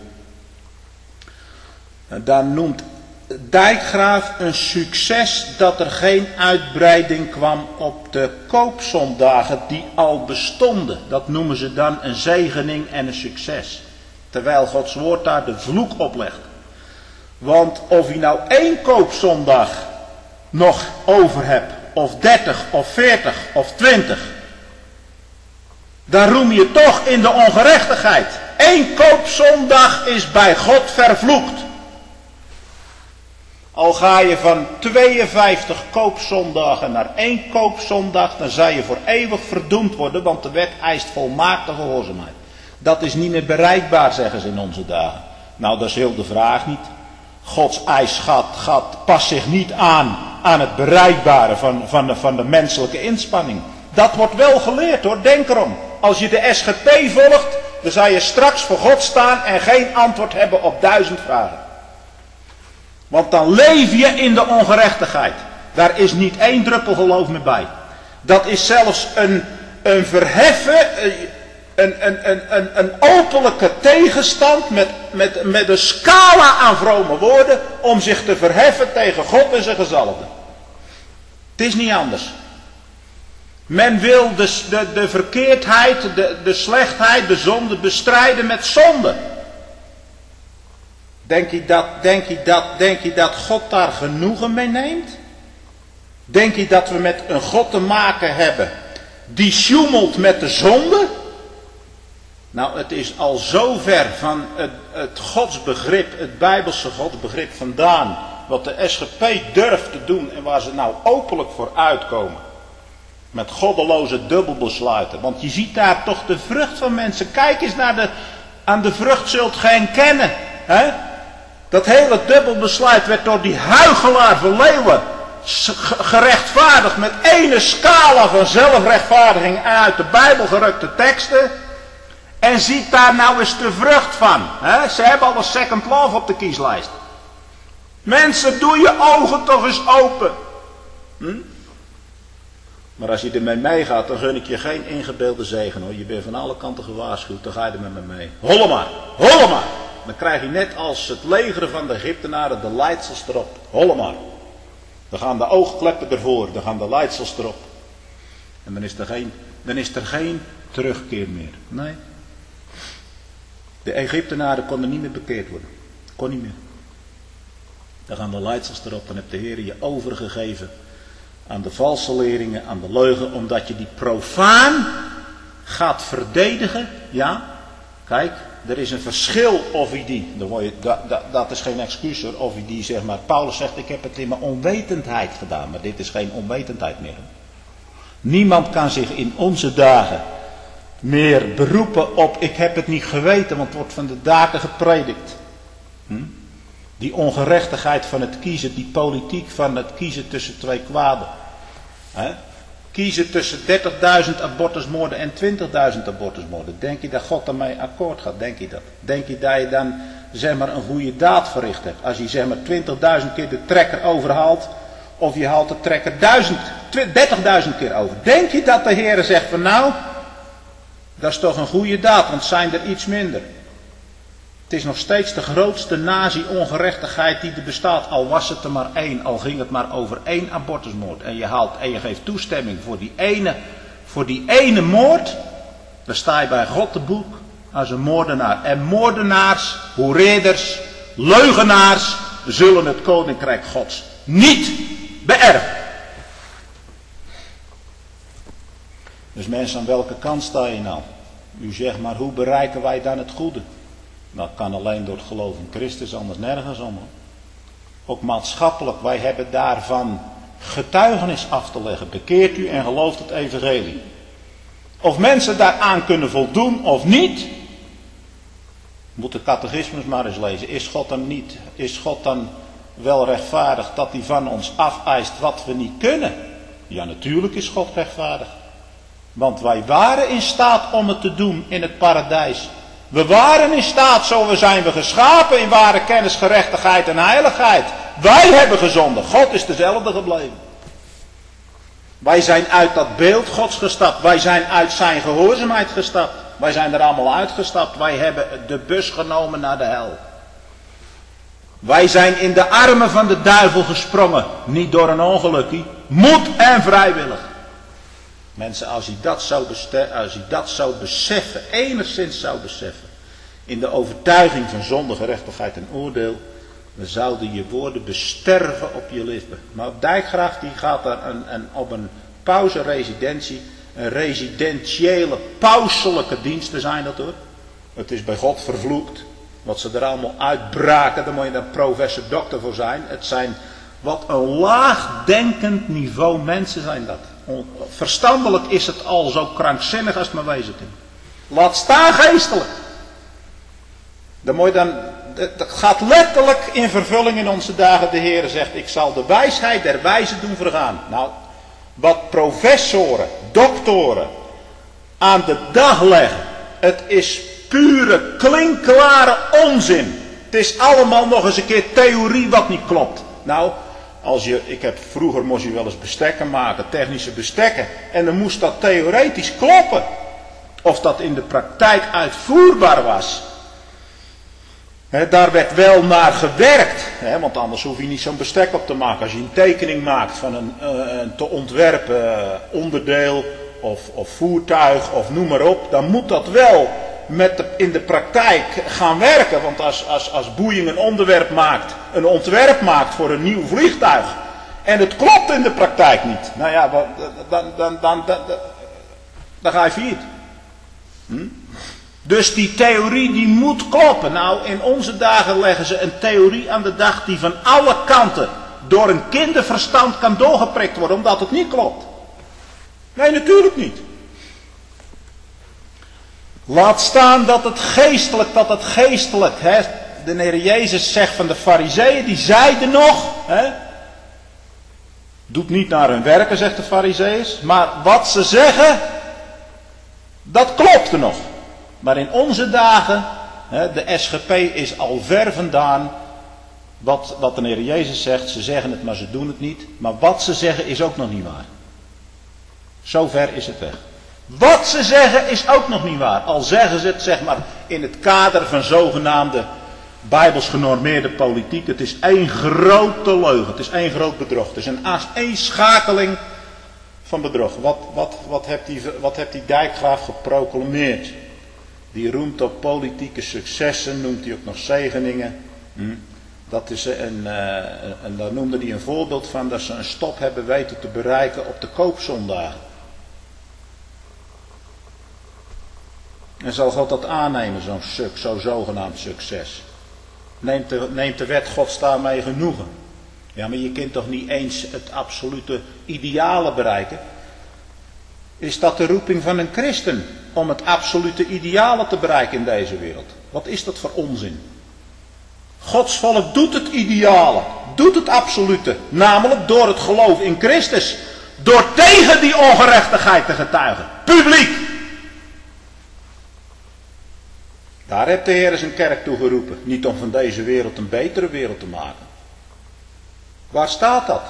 Speaker 1: En daar noemt Dijkgraaf een succes dat er geen uitbreiding kwam op de koopzondagen die al bestonden. Dat noemen ze dan een zegening en een succes. Terwijl Gods woord daar de vloek oplegt. Want of je nou 1 koopzondag nog over hebt, of 30, of 40, of 20... dan roem je toch in de ongerechtigheid. 1 koopzondag is bij God vervloekt. Al ga je van 52 koopzondagen naar 1 koopzondag, dan zal je voor eeuwig verdoemd worden, want de wet eist volmaakte gehoorzaamheid. Dat is niet meer bereikbaar, zeggen ze in onze dagen. Nou, dat is heel de vraag niet. Gods eis past zich niet aan het bereikbare van de menselijke inspanning. Dat wordt wel geleerd hoor, denk erom. Als je de SGP volgt, dan zal je straks voor God staan en geen antwoord hebben op 1000 vragen. Want dan leef je in de ongerechtigheid. Daar is niet 1 druppel geloof meer bij. Dat is zelfs een verheffen, een openlijke tegenstand met een scala aan vrome woorden om zich te verheffen tegen God en zijn gezalfden. Het is niet anders. Men wil de verkeerdheid, de slechtheid, de zonde bestrijden met zonde. Denk je dat God daar genoegen mee neemt? Denk je dat we met een God te maken hebben die sjoemelt met de zonde? Nou, het is al zo ver van het godsbegrip, het Bijbelse godsbegrip vandaan, wat de SGP durft te doen en waar ze nou openlijk voor uitkomen. Met goddeloze dubbelbesluiten. Want je ziet daar toch de vrucht van mensen. Kijk eens aan de vrucht zult gij kennen. Hè? Dat hele dubbelbesluit werd door die huichelaar van Leeuwen gerechtvaardigd met ene scala van zelfrechtvaardiging uit de Bijbel gerukte teksten. En ziet daar nou eens de vrucht van. Hè? Ze hebben al een second love op de kieslijst. Mensen, doe je ogen toch eens open. Maar als je ermee meegaat, dan gun ik je geen ingebeelde zegen hoor. Je bent van alle kanten gewaarschuwd, dan ga je er met me mee. Holle maar, holle maar. Dan krijg je net als het leger van de Egyptenaren de leidsels erop. Holle maar. Dan gaan de oogkleppen ervoor, dan gaan de leidsels erop. En dan is er geen terugkeer meer. Nee. De Egyptenaren konden niet meer bekeerd worden. Kon niet meer. Dan gaan de leidsels erop. Dan heeft de Heer je overgegeven aan de valse leringen, aan de leugen. Omdat je die profaan gaat verdedigen. Ja, kijk, er is een verschil of je die, dat is geen excuus hoor, of je die zeg maar, Paulus zegt ik heb het in mijn onwetendheid gedaan. Maar dit is geen onwetendheid meer. Niemand kan zich in onze dagen meer beroepen op ik heb het niet geweten, want het wordt van de daken gepredikt. Die ongerechtigheid van het kiezen, die politiek van het kiezen tussen twee kwaden. Kiezen tussen 30.000 abortusmoorden en 20.000 abortusmoorden. Denk je dat God daarmee akkoord gaat? Denk je dat? Denk je dat je dan zeg maar een goede daad verricht hebt? Als je zeg maar 20.000 keer de trekker overhaalt. Of je haalt de trekker 30.000 keer over. Denk je dat de Heer zegt van nou, dat is toch een goede daad, want zijn er iets minder. Het is nog steeds de grootste nazi-ongerechtigheid die er bestaat. Al was het er maar één, al ging het maar over één abortusmoord. En je geeft toestemming voor die ene moord. Dan sta je bij God te boek als een moordenaar. En moordenaars, hoereerders, leugenaars zullen het koninkrijk Gods niet beërven. Dus mensen, aan welke kant sta je nou? U zegt maar, hoe bereiken wij dan het goede? Dat kan alleen door het geloof in Christus, anders nergens om. Ook maatschappelijk, wij hebben daarvan getuigenis af te leggen. Bekeert u en gelooft het evangelie. Of mensen daaraan kunnen voldoen of niet, moet de catechismus maar eens lezen. Is God dan wel rechtvaardig dat hij van ons afeist wat we niet kunnen? Ja, natuurlijk is God rechtvaardig. Want wij waren in staat om het te doen in het paradijs. We waren in staat, zo zijn we geschapen in ware kennis, gerechtigheid en heiligheid. Wij hebben gezonden. God is dezelfde gebleven. Wij zijn uit dat beeld Gods gestapt. Wij zijn uit zijn gehoorzaamheid gestapt. Wij zijn er allemaal uitgestapt. Wij hebben de bus genomen naar de hel. Wij zijn in de armen van de duivel gesprongen. Niet door een ongelukkie. Moed en vrijwillig. Mensen, als je dat zou beseffen, enigszins zou beseffen, in de overtuiging van zonde, gerechtigheid en oordeel, dan zouden je woorden besterven op je lippen. Maar Dijkgraaf die gaat daar op een pauseresidentie, een residentiële, pauselijke diensten zijn dat hoor. Het is bij God vervloekt, wat ze er allemaal uitbraken, daar moet je dan professor dokter voor zijn. Het zijn, wat een laagdenkend niveau mensen zijn dat. Verstandelijk is het al zo krankzinnig als het maar wezen kan. Laat staan geestelijk. Het gaat letterlijk in vervulling in onze dagen. De Heer zegt, ik zal de wijsheid der wijzen doen vergaan. Nou, wat professoren, doktoren aan de dag leggen. Het is pure, klinkklare onzin. Het is allemaal nog eens een keer theorie wat niet klopt. Nou, vroeger moest je wel eens bestekken maken, technische bestekken. En dan moest dat theoretisch kloppen. Of dat in de praktijk uitvoerbaar was. Daar werd wel naar gewerkt. Want anders hoef je niet zo'n bestek op te maken. Als je een tekening maakt van een te ontwerpen onderdeel of voertuig of noem maar op. Dan moet dat wel in de praktijk gaan werken. Want als Boeing een ontwerp maakt voor een nieuw vliegtuig. En het klopt in de praktijk niet. Nou ja, dan ga je failliet. Dus die theorie die moet kloppen. Nou, in onze dagen leggen ze een theorie aan de dag die van alle kanten door een kinderverstand kan doorgeprikt worden. Omdat het niet klopt. Nee, natuurlijk niet. Laat staan dat het geestelijk, De Heer Jezus zegt van de Farizeeën, die zeiden nog, doet niet naar hun werken, zegt de Farizeeën, maar wat ze zeggen, dat klopte nog. Maar in onze dagen, de SGP is al ver vandaan wat de Heer Jezus zegt. Ze zeggen het, maar ze doen het niet. Maar wat ze zeggen is ook nog niet waar. Zo ver is het weg. Wat ze zeggen is ook nog niet waar. Al zeggen ze het, zeg maar, in het kader van zogenaamde bijbels genormeerde politiek. Het is één grote leugen. Het is één groot bedrog. Het is één schakeling van bedrog. Wat heeft die dijkgraaf geproclameerd? Die roemt op politieke successen, noemt hij ook nog zegeningen. Dat is en daar noemde hij een voorbeeld van dat ze een stop hebben weten te bereiken op de koopzondagen. En zal God dat aannemen, zo'n zogenaamd succes? Neemt de wet Gods daarmee genoegen? Ja, maar je kunt toch niet eens het absolute ideale bereiken? Is dat de roeping van een christen? Om het absolute ideale te bereiken in deze wereld? Wat is dat voor onzin? Gods volk doet het ideale, doet het absolute. Namelijk door het geloof in Christus. Door tegen die ongerechtigheid te getuigen. Publiek. Daar heeft de Heer zijn kerk toe geroepen. Niet om van deze wereld een betere wereld te maken. Waar staat dat?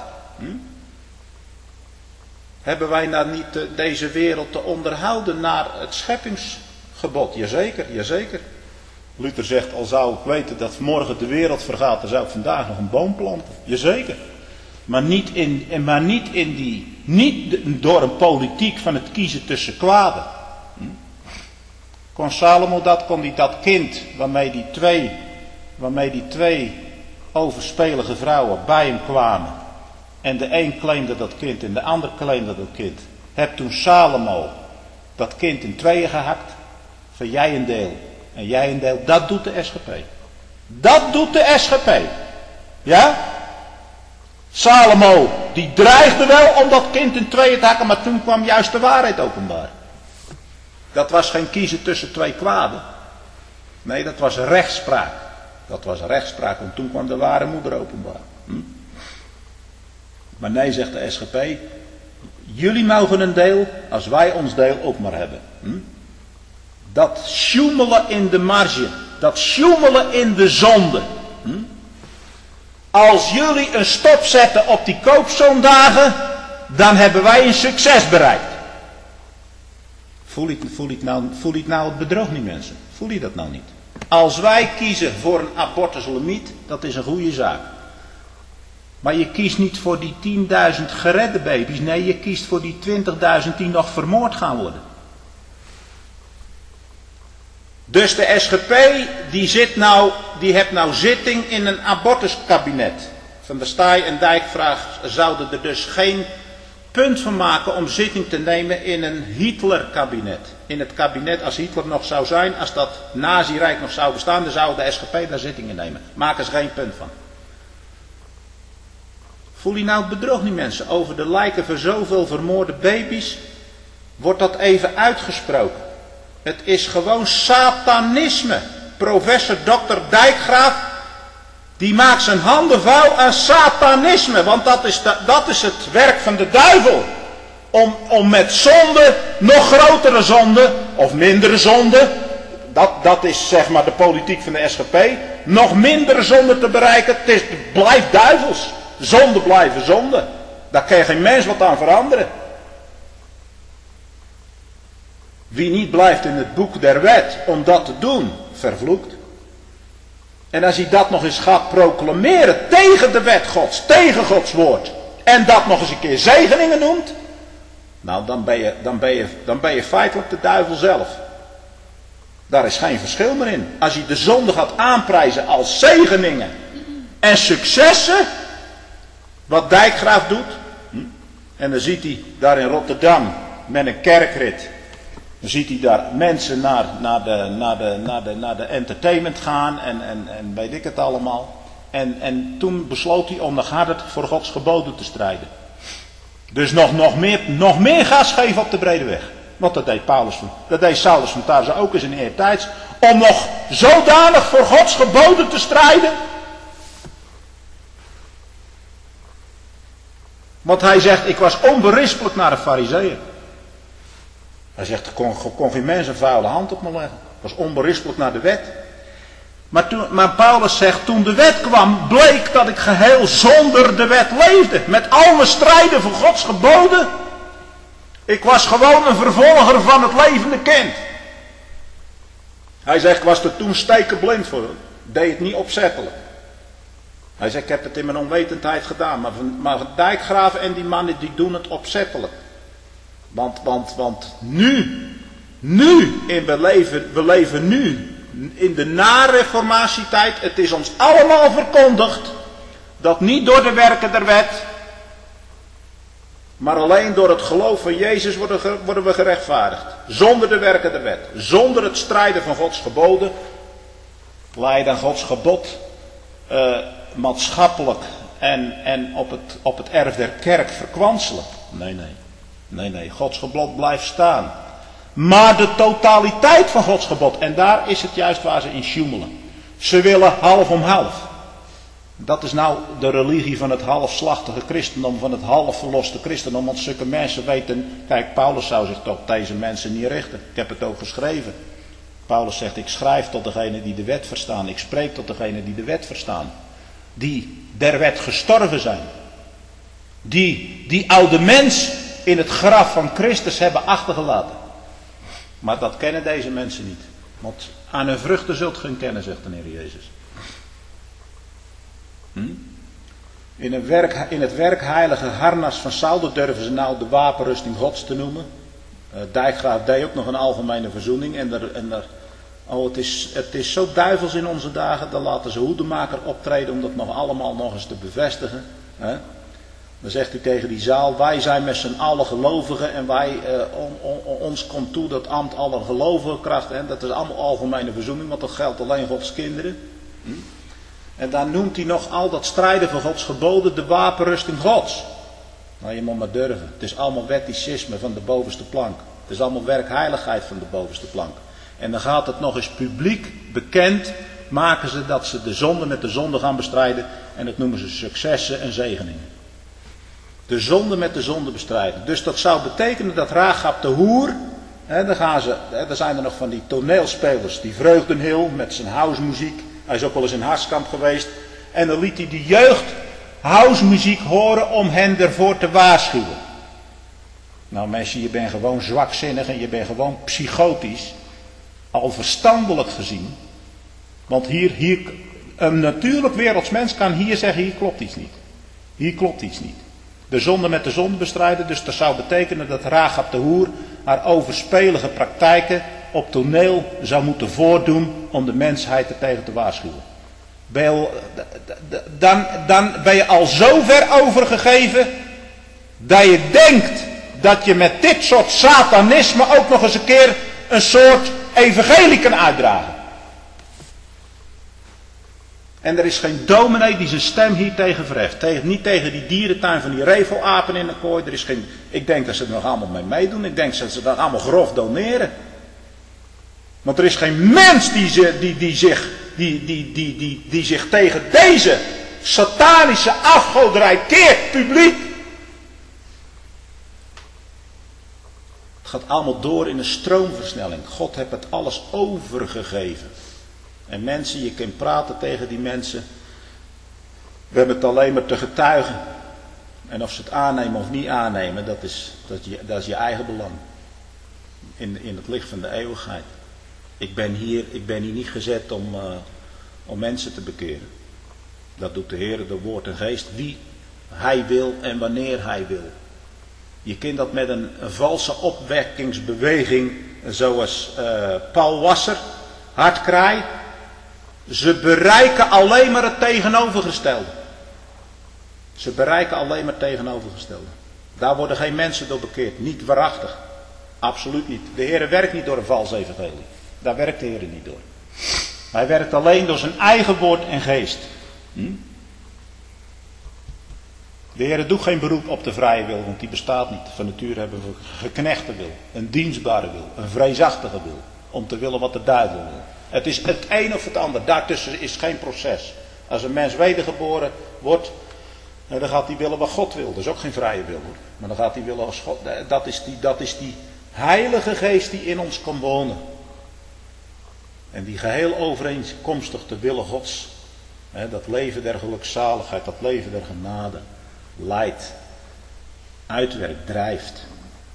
Speaker 1: Hebben wij nou niet deze wereld te onderhouden naar het scheppingsgebod? Jazeker, jazeker. Luther zegt, al zou ik weten dat morgen de wereld vergaat, dan zou ik vandaag nog een boom planten. Jazeker. Maar niet door een politiek van het kiezen tussen kwaden. Kon Salomo dat kind waarmee die twee overspelige vrouwen bij hem kwamen. En de een claimde dat kind en de ander claimde dat kind. Heb toen Salomo dat kind in tweeën gehakt. Van jij een deel en jij een deel. Dat doet de SGP. Dat doet de SGP. Ja? Salomo die dreigde wel om dat kind in tweeën te hakken. Maar toen kwam juist de waarheid openbaar. Dat was geen kiezen tussen twee kwaden. Nee, dat was rechtspraak. Dat was rechtspraak, want toen kwam de ware moeder openbaar. Maar nee, zegt de SGP, jullie mogen een deel, als wij ons deel ook maar hebben. Dat sjoemelen in de marge, dat sjoemelen in de zonde. Als jullie een stop zetten op die koopzondagen, dan hebben wij een succes bereikt. Voel je nou het bedrog niet, mensen? Voel je dat nou niet? Als wij kiezen voor een abortuslimiet, dat is een goede zaak. Maar je kiest niet voor die 10.000 geredde baby's. Nee, je kiest voor die 20.000 die nog vermoord gaan worden. Dus de SGP die heeft nou zitting in een abortuskabinet. Van der Staaij en Dijk zouden er dus geen punt van maken om zitting te nemen in een Hitler-kabinet. In het kabinet als Hitler nog zou zijn, als dat nazi-rijk nog zou bestaan, dan zou de SGP daar zittingen nemen. Maken ze geen punt van. Voel je nou het bedrog niet, mensen? Over de lijken van zoveel vermoorde baby's wordt dat even uitgesproken. Het is gewoon satanisme. Professor Dr. Dijkgraaf, die maakt zijn handen vuil aan satanisme. Want dat is het werk van de duivel. Om met zonde, nog grotere zonde, of mindere zonde, dat is zeg maar de politiek van de SGP, nog mindere zonde te bereiken. Het blijft duivels. Zonde blijven zonde. Daar kan je geen mens wat aan veranderen. Wie niet blijft in het boek der wet om dat te doen, vervloekt. En als hij dat nog eens gaat proclameren tegen de wet Gods, tegen Gods woord, en dat nog eens een keer zegeningen noemt, nou dan ben je feitelijk de duivel zelf. Daar is geen verschil meer in. Als je de zonde gaat aanprijzen als zegeningen en successen, wat Dijkgraaf doet, en dan ziet hij daar in Rotterdam met een kerkrit, dan ziet hij daar mensen naar de entertainment gaan en weet ik het allemaal. En toen besloot hij om nog harder voor Gods geboden te strijden. Dus nog meer gas geven op de brede weg. Want dat deed Saulus van Tarso ook eens in eertijds. om nog zodanig voor Gods geboden te strijden? Want hij zegt, ik was onberispelijk naar de Farizeeën. Hij zegt, kon geen mens een vuile hand op me leggen. Ik was onberispelijk naar de wet. Maar Paulus zegt, toen de wet kwam, bleek dat ik geheel zonder de wet leefde. Met al mijn strijden voor Gods geboden. Ik was gewoon een vervolger van het levende kind. Hij zegt, ik was er toen stekenblind voor. Deed het niet opzettelijk. Hij zegt, ik heb het in mijn onwetendheid gedaan. Maar dijkgraven en die mannen, die doen het opzettelijk. Want we leven nu in de na-reformatietijd. Het is ons allemaal verkondigd dat niet door de werken der wet, maar alleen door het geloof van Jezus worden we gerechtvaardigd. Zonder de werken der wet. Zonder het strijden van Gods geboden. Laat je dan Gods gebod maatschappelijk en op het erf der kerk verkwanselen. Nee. Gods gebod blijft staan. Maar de totaliteit van Gods gebod. En daar is het juist waar ze in sjoemelen. Ze willen half om half. Dat is nou de religie van het halfslachtige christendom. Van het half verloste christendom. Want zulke mensen weten. Kijk, Paulus zou zich tot deze mensen niet richten. Ik heb het ook geschreven. Paulus zegt, ik schrijf tot degenen die de wet verstaan. Ik spreek tot degenen die de wet verstaan. Die der wet gestorven zijn. Die oude mens in het graf van Christus hebben achtergelaten. Maar dat kennen deze mensen niet. Want aan hun vruchten zult ge hen kennen, zegt de Heer Jezus. In het werkheilige harnas van Saul, dat durven ze nou de wapenrusting Gods te noemen. Dijkgraaf deed ook nog een algemene verzoening. Het is zo duivels in onze dagen, dan laten ze hoedemaker optreden om dat nog allemaal nog eens te bevestigen. Dan zegt u tegen die zaal, wij zijn met z'n allen gelovigen en ons komt toe dat ambt alle gelovigen kracht. Dat is allemaal algemene verzoening, want dat geldt alleen Gods kinderen. En dan noemt hij nog al dat strijden voor Gods geboden de wapenrusting Gods. Nou, je moet maar durven. Het is allemaal wetticisme van de bovenste plank. Het is allemaal werkheiligheid van de bovenste plank. En dan gaat het nog eens publiek bekend, maken ze dat ze de zonde met de zonde gaan bestrijden. En dat noemen ze successen en zegeningen. De zonde met de zonde bestrijden. Dus dat zou betekenen dat Rachab de hoer, er zijn er nog van die toneelspelers, die Vreugdenhil met zijn housemuziek. Hij is ook wel eens in Harskamp geweest. En dan liet hij de jeugd housemuziek horen om hen ervoor te waarschuwen. Nou mensen, je bent gewoon zwakzinnig en je bent gewoon psychotisch. Al verstandelijk gezien. Want hier een natuurlijk wereldsmens kan hier zeggen, hier klopt iets niet. Hier klopt iets niet. De zonde met de zonde bestrijden, dus dat zou betekenen dat Rachab de hoer haar overspelige praktijken op toneel zou moeten voordoen om de mensheid er tegen te waarschuwen. Dan ben je al zo ver overgegeven dat je denkt dat je met dit soort satanisme ook nog eens een keer een soort evangelie kan uitdragen. En er is geen dominee die zijn stem hier tegen verheft. Niet tegen die dierentuin van die revelapen in de kooi. Ik denk dat ze er nog allemaal mee meedoen. Ik denk dat ze dat allemaal grof doneren. Want er is geen mens die zich tegen deze satanische afgoderij keert, publiek. Het gaat allemaal door in een stroomversnelling. God heeft het alles overgegeven. En mensen, je kunt praten tegen die mensen. We hebben het alleen maar te getuigen. En of ze het aannemen of niet aannemen, dat is je eigen belang. In het licht van de eeuwigheid. Ik ben hier niet gezet om mensen te bekeren. Dat doet de Heer door woord en geest. Wie Hij wil en wanneer Hij wil. Je kunt dat met een valse opwekkingsbeweging, zoals Paul Wasser, hardkraai. Ze bereiken alleen maar het tegenovergestelde. Ze bereiken alleen maar het tegenovergestelde. Daar worden geen mensen door bekeerd. Niet waarachtig. Absoluut niet. De Heer werkt niet door een vals evangelie. Daar werkt de Heer niet door. Hij werkt alleen door zijn eigen woord en geest. De Heer doet geen beroep op de vrije wil, want die bestaat niet. Van nature hebben we geknechte wil, een dienstbare wil, een vreesachtige wil. Om te willen wat de duivel wil. Het is het een of het ander. Daartussen is geen proces. Als een mens wedergeboren wordt, dan gaat hij willen wat God wil. Dat is ook geen vrije wil. Maar dan gaat hij willen als God. Dat is die Heilige Geest die in ons kan wonen. En die geheel overeenkomstig de willen Gods. Dat leven der gelukzaligheid, dat leven der genade. Leidt, uitwerkt, drijft.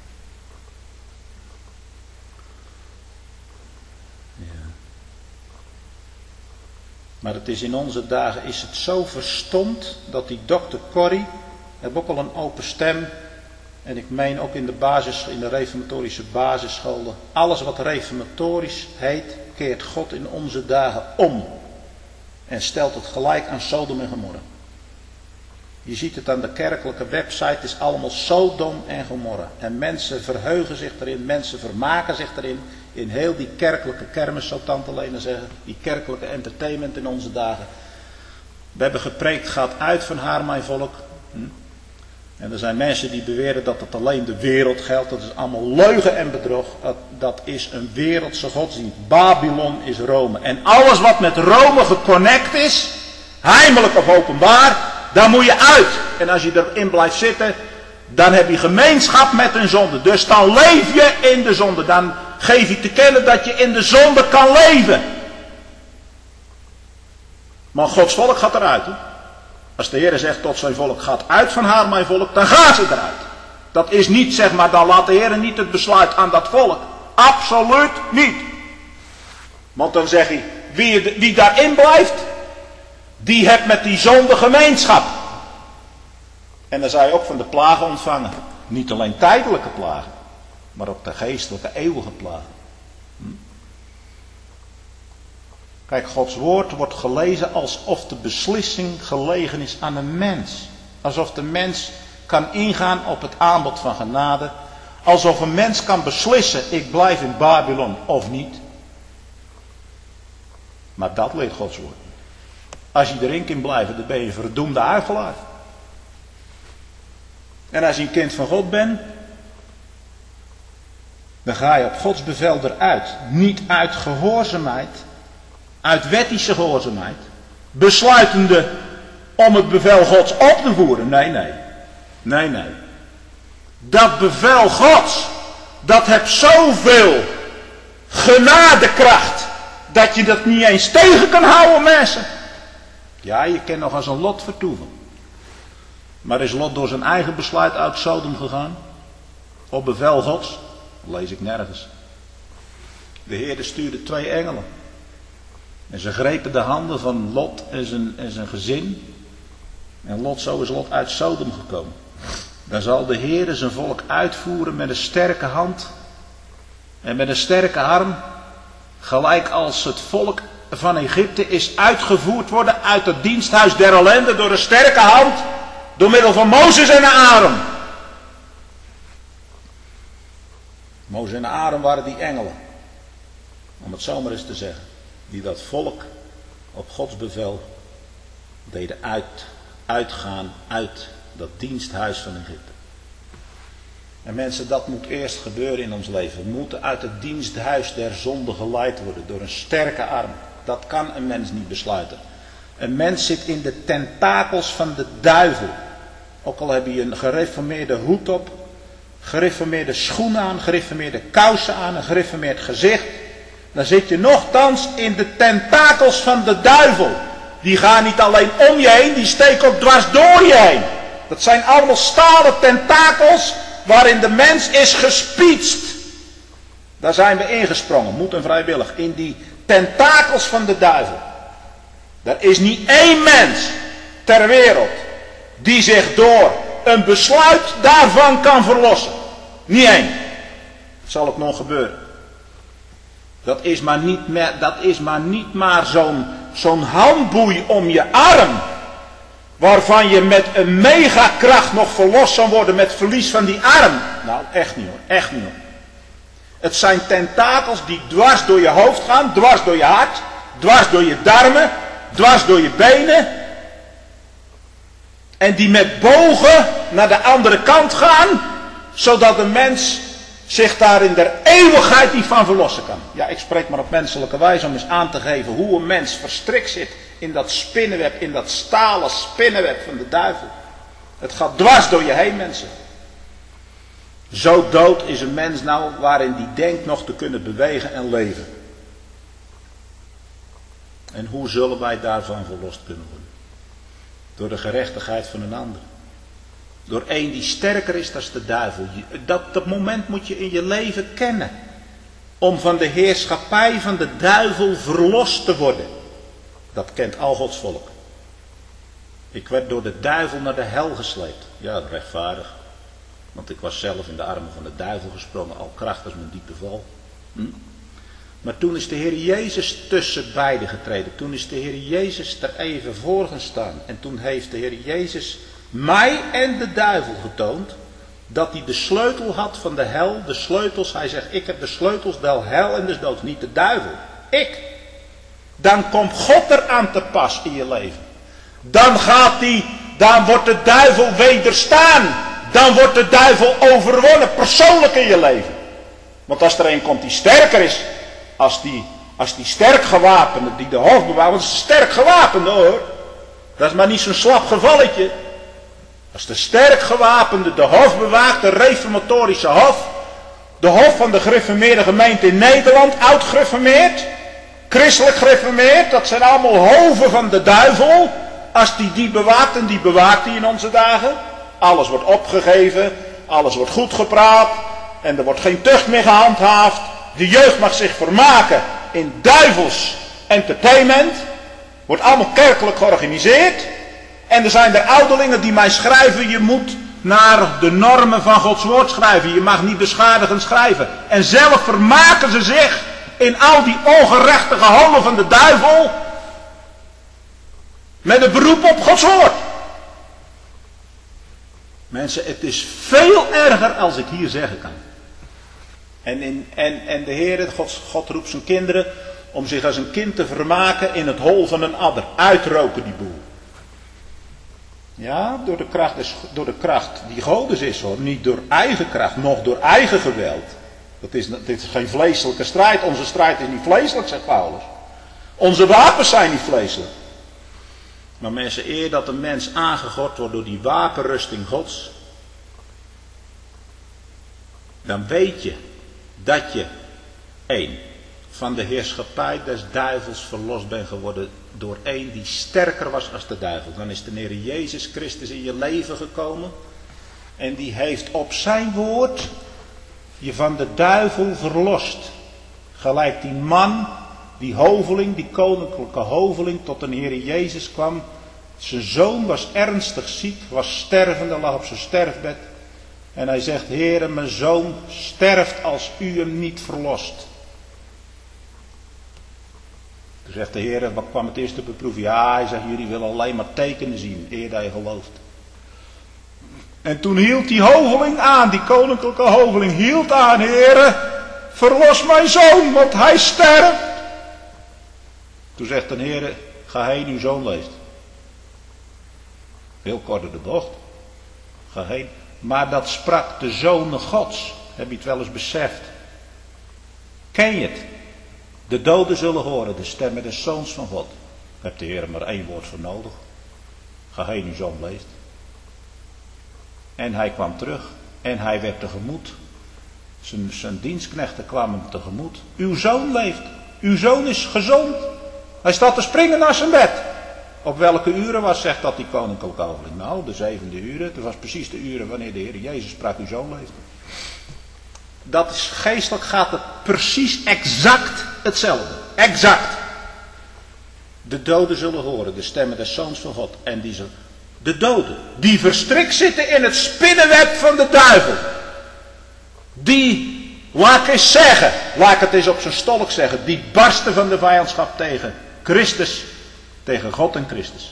Speaker 1: Ja. Maar het is in onze dagen is het zo verstomd dat die dokter Corrie, heeft ook al een open stem. En ik meen ook in de reformatorische basisscholen. Alles wat reformatorisch heet, keert God in onze dagen om. En stelt het gelijk aan Sodom en Gomorra. Je ziet het aan de kerkelijke website, het is allemaal Sodom en Gomorra. En mensen verheugen zich erin, mensen vermaken zich erin. In heel die kerkelijke kermis, zou tante Lena zeggen. Die kerkelijke entertainment in onze dagen. We hebben gepreekt, gaat uit van haar mijn volk. En er zijn mensen die beweren dat het alleen de wereld geldt. Dat is allemaal leugen en bedrog. Dat is een wereldse godsdienst. Babylon is Rome. En alles wat met Rome geconnect is, heimelijk of openbaar, daar moet je uit. En als je erin blijft zitten, dan heb je gemeenschap met een zonde. Dus dan leef je in de zonde. Dan geef je te kennen dat je in de zonde kan leven. Maar Gods volk gaat eruit. Hè? Als de Heer zegt tot zijn volk, gaat uit van haar mijn volk, dan gaan ze eruit. Dat is niet, zeg maar, dan laat de Heer niet het besluit aan dat volk. Absoluut niet. Want dan zeg hij, wie daarin blijft, die heeft met die zonde gemeenschap. En dan zou je ook van de plagen ontvangen. Niet alleen tijdelijke plagen, maar ook de geestelijke, eeuwige plagen. Kijk, Gods woord wordt gelezen alsof de beslissing gelegen is aan een mens. Alsof de mens kan ingaan op het aanbod van genade. Alsof een mens kan beslissen, ik blijf in Babylon of niet. Maar dat leert Gods woord. Als je erin kan blijven, dan ben je een verdoemde huichelaar. En als je een kind van God bent, dan ga je op Gods bevel eruit. Niet uit gehoorzaamheid, uit wettische gehoorzaamheid, besluitende om het bevel Gods op te voeren. Nee. Dat bevel Gods, dat heeft zoveel genadekracht, dat je dat niet eens tegen kan houden, mensen. Ja, je kan nog als een Lot vertoeven. Maar is Lot door zijn eigen besluit uit Sodom gegaan? Op bevel Gods? Dat lees ik nergens. De Heer stuurde 2 engelen. En ze grepen de handen van Lot en zijn gezin. En zo is Lot uit Sodom gekomen. Dan zal de Heer zijn volk uitvoeren met een sterke hand. En met een sterke arm. Gelijk als het volk van Egypte is uitgevoerd worden uit het diensthuis der ellende door een sterke hand. Door middel van Mozes en Aaron. Mozes en Aaron waren die engelen. Om het zo maar eens te zeggen. Die dat volk op Gods bevel deden uitgaan uit dat diensthuis van Egypte. En mensen, dat moet eerst gebeuren in ons leven. We moeten uit het diensthuis der zonde geleid worden door een sterke arm. Dat kan een mens niet besluiten. Een mens zit in de tentakels van de duivel. Ook al heb je een gereformeerde hoed op, gereformeerde schoenen aan, gereformeerde kousen aan, een gereformeerd gezicht. Dan zit je nochtans in de tentakels van de duivel. Die gaan niet alleen om je heen, die steken ook dwars door je heen. Dat zijn allemaal stalen tentakels waarin de mens is gespietst. Daar zijn we ingesprongen, moed en vrijwillig, in die tentakels van de duivel. Er is niet één mens ter wereld die zich door een besluit daarvan kan verlossen. Niet één. Zal het nog gebeuren. Dat is maar niet maar zo'n handboei om je arm. Waarvan je met een megakracht nog verlost zal worden met verlies van die arm. Nou, echt niet hoor. Echt niet hoor. Het zijn tentakels die dwars door je hoofd gaan, dwars door je hart, dwars door je darmen, dwars door je benen. En die met bogen naar de andere kant gaan, zodat de mens zich daar in der eeuwigheid niet van verlossen kan. Ja, ik spreek maar op menselijke wijze om eens aan te geven hoe een mens verstrikt zit in dat spinnenweb, in dat stalen spinnenweb van de duivel. Het gaat dwars door je heen, mensen. Zo dood is een mens nou waarin die denkt nog te kunnen bewegen en leven. En hoe zullen wij daarvan verlost kunnen worden? Door de gerechtigheid van een ander. Door een die sterker is dan de duivel. Dat moment moet je in je leven kennen. Om van de heerschappij van de duivel verlost te worden. Dat kent al Gods volk. Ik werd door de duivel naar de hel gesleept. Ja, rechtvaardig. Want ik was zelf in de armen van de duivel gesprongen. Al krachtig mijn diepe val. Maar toen is de Heer Jezus tussen beiden getreden. Toen is de Heer Jezus er even voor gaan staan. En toen heeft de Heer Jezus mij en de duivel getoond dat hij de sleutel had van de hel. De sleutels, hij zegt, ik heb de sleutels der hel en des doods. Niet de duivel, ik. Dan komt God er aan te pas in je leven. Dan wordt de duivel wederstaan. Dan wordt de duivel overwonnen, persoonlijk in je leven. Want als er een komt die sterker is, als die sterk gewapende, die de hoofd bewaart, want het is een sterk gewapende hoor. Dat is maar niet zo'n slap gevalletje. Als de sterk gewapende de hof bewaakt, de reformatorische hof, de hof van de gereformeerde gemeente in Nederland, oud gereformeerd, christelijk gereformeerd, dat zijn allemaal hoven van de duivel. Als die bewaakt, en die bewaakt die in onze dagen, alles wordt opgegeven, alles wordt goed gepraat en er wordt geen tucht meer gehandhaafd. De jeugd mag zich vermaken in duivels entertainment, wordt allemaal kerkelijk georganiseerd. En er zijn er ouderlingen die mij schrijven, je moet naar de normen van Gods woord schrijven. Je mag niet beschadigend schrijven. En zelf vermaken ze zich in al die ongerechtige handen van de duivel. Met een beroep op Gods woord. Mensen, het is veel erger als ik hier zeggen kan. En de Heer, God roept zijn kinderen om zich als een kind te vermaken in het hol van een adder. Uitroken die boel. Ja, door de kracht die Godes is hoor. Niet door eigen kracht, noch door eigen geweld. Dit is geen vleeselijke strijd. Onze strijd is niet vleeselijk, zegt Paulus. Onze wapens zijn niet vleeselijk. Maar mensen, eer dat een mens aangegord wordt door die wapenrusting Gods, dan weet je dat je van de heerschappij des duivels verlost bent geworden door een die sterker was als de duivel. Dan is de Heer Jezus Christus in je leven gekomen en die heeft op zijn woord je van de duivel verlost. Gelijk die man, die hoveling, die koninklijke hoveling tot de Heer Jezus kwam. Zijn zoon was ernstig ziek, was stervende, lag op zijn sterfbed. En hij zegt, Heere, mijn zoon sterft als u hem niet verlost. Toen zegt de Heer, wat kwam het eerst te beproeven? Ja, hij zegt, jullie willen alleen maar tekenen zien, eer dat je gelooft. En toen hield die hoveling aan, die koninklijke hoveling hield aan, Heere, verlos mijn zoon, want hij sterft. Toen zegt de Heer, ga heen, uw zoon leeft. Heel kort door de bocht. Ga heen. Maar dat sprak de Zoon Gods. Heb je het wel eens beseft? Ken je het? De doden zullen horen de stemmen des Zoons van God. Daar heeft de Heer maar één woord voor nodig. Ga heen, uw zoon leeft. En hij kwam terug. En hij werd tegemoet. Zijn dienstknechten kwamen hem tegemoet. Uw zoon leeft. Uw zoon is gezond. Hij staat te springen naar zijn bed. Op welke uren was, zegt dat die koninklijke hoveling? Nou, de 7e uren. Het was precies de uren wanneer de Heer Jezus sprak, uw zoon leeft. Dat is geestelijk, gaat het precies exact hetzelfde. Exact. De doden zullen horen de stemmen des Zoons van God. En de doden, die verstrikt zitten in het spinnenweb van de duivel. Die, laat ik eens zeggen, laat ik het eens op zijn stolk zeggen, die barsten van de vijandschap tegen Christus. Tegen God en Christus.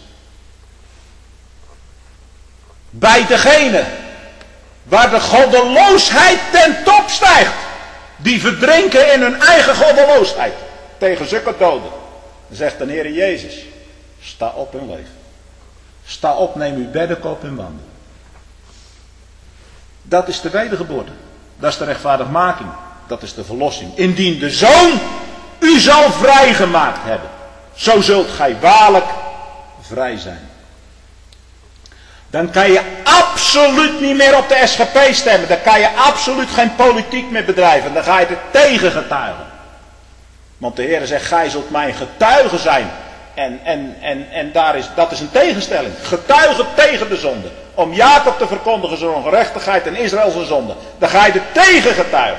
Speaker 1: Bij degene waar de goddeloosheid ten top stijgt. Die verdrinken in hun eigen goddeloosheid. Tegen zulke doden. Dan zegt de Heer Jezus. Sta op en leef. Sta op, neem uw beddenkop en wandel. Dat is de wedergeboorte. Dat is de rechtvaardigmaking. Dat is de verlossing. Indien de Zoon u zal vrijgemaakt hebben, zo zult gij waarlijk vrij zijn. Dan kan je absoluut niet meer op de SGP stemmen. Dan kan je absoluut geen politiek meer bedrijven. Dan ga je er tegen getuigen. Want de Heer zegt, gij zult mijn getuige zijn. En dat is een tegenstelling. Getuigen tegen de zonde. Om Jacob te verkondigen zijn ongerechtigheid en Israël zijn zonde. Dan ga je er tegen getuigen.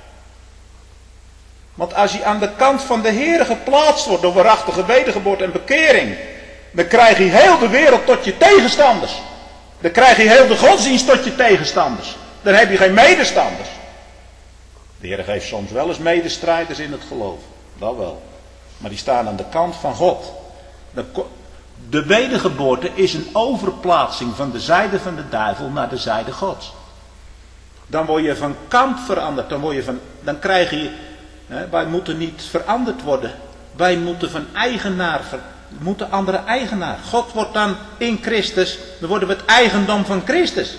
Speaker 1: Want als je aan de kant van de Heer geplaatst wordt door waarachtige wedergeboorte en bekering, dan krijg je heel de wereld tot je tegenstanders. Dan krijg je heel de godsdienst tot je tegenstanders. Dan heb je geen medestanders. De Heer geeft soms wel eens medestrijders in het geloof. Dat wel. Maar die staan aan de kant van God. De wedergeboorte is een overplaatsing van de zijde van de duivel naar de zijde Gods. Dan word je van kant veranderd. Dan krijg je... Wij moeten niet veranderd worden. Wij moeten van eigenaar... We moeten andere eigenaar. God wordt dan in Christus. Dan worden we het eigendom van Christus.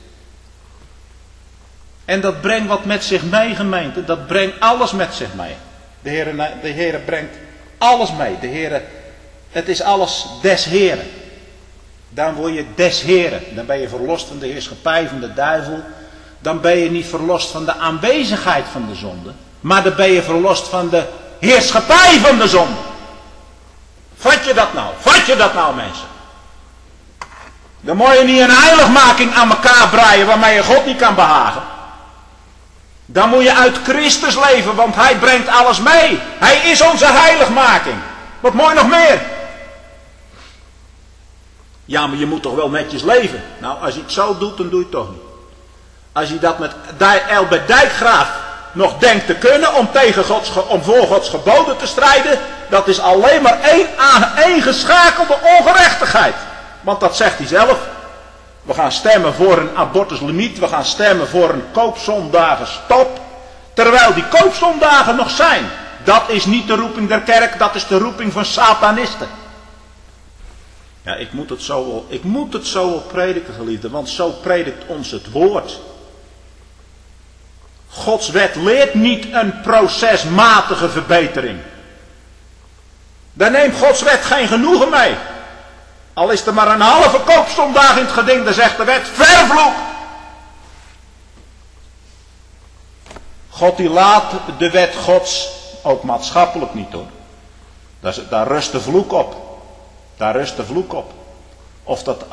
Speaker 1: En dat brengt wat met zich mee, gemeente. Dat brengt alles met zich mee. De Heere brengt alles mee. Het is alles des Heren. Dan word je des Heren. Dan ben je verlost van de heerschappij van de duivel. Dan ben je niet verlost van de aanwezigheid van de zonde. Maar dan ben je verlost van de heerschappij van de zonde. Vat je dat nou? Vat je dat nou, mensen? Dan moet je niet een heiligmaking aan elkaar breien waarmee je God niet kan behagen. Dan moet je uit Christus leven, want Hij brengt alles mee. Hij is onze heiligmaking. Wat mooi nog meer. Ja, maar je moet toch wel netjes leven. Nou, als je het zo doet, dan doe je het toch niet. Als je dat met Elbert Dijkgraaf nog denkt te kunnen om voor Gods geboden te strijden, dat is alleen maar één geschakelde ongerechtigheid. Want dat zegt hij zelf. We gaan stemmen voor een abortuslimiet, we gaan stemmen voor een koopzondagenstop, terwijl die koopzondagen nog zijn. Dat is niet de roeping der kerk, dat is de roeping van satanisten. Ja, ik moet het zo wel prediken, geliefden, want zo predikt ons het woord. Gods wet leert niet een procesmatige verbetering. Daar neemt Gods wet geen genoegen mee. Al is er maar een halve koopzondag in het geding, dan zegt de wet, vervloekt. God die laat de wet Gods, ook maatschappelijk niet hoor. Daar rust de vloek op. Daar rust de vloek op. Of dat...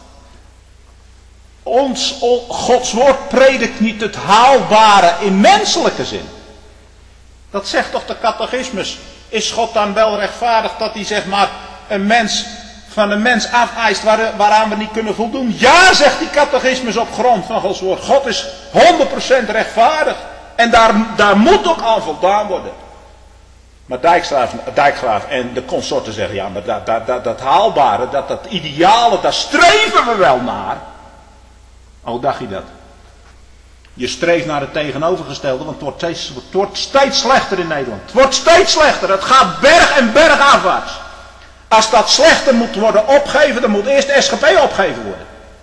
Speaker 1: Gods woord predikt niet het haalbare in menselijke zin. Dat zegt toch de catechismus. Is God dan wel rechtvaardig dat hij zeg maar van een mens afeist waaraan we niet kunnen voldoen? Ja, zegt die catechismus op grond van Gods woord. God is 100% rechtvaardig. En daar moet ook aan voldaan worden. Maar Dijkgraaf en de consorten zeggen, ja, maar dat haalbare, dat ideale, daar streven we wel naar. Hoe dacht je dat? Je streeft naar het tegenovergestelde, want het wordt steeds slechter in Nederland. Het wordt steeds slechter. Het gaat berg en berg afwaarts. Als dat slechter moet worden opgegeven, dan moet eerst de SGP opgegeven worden.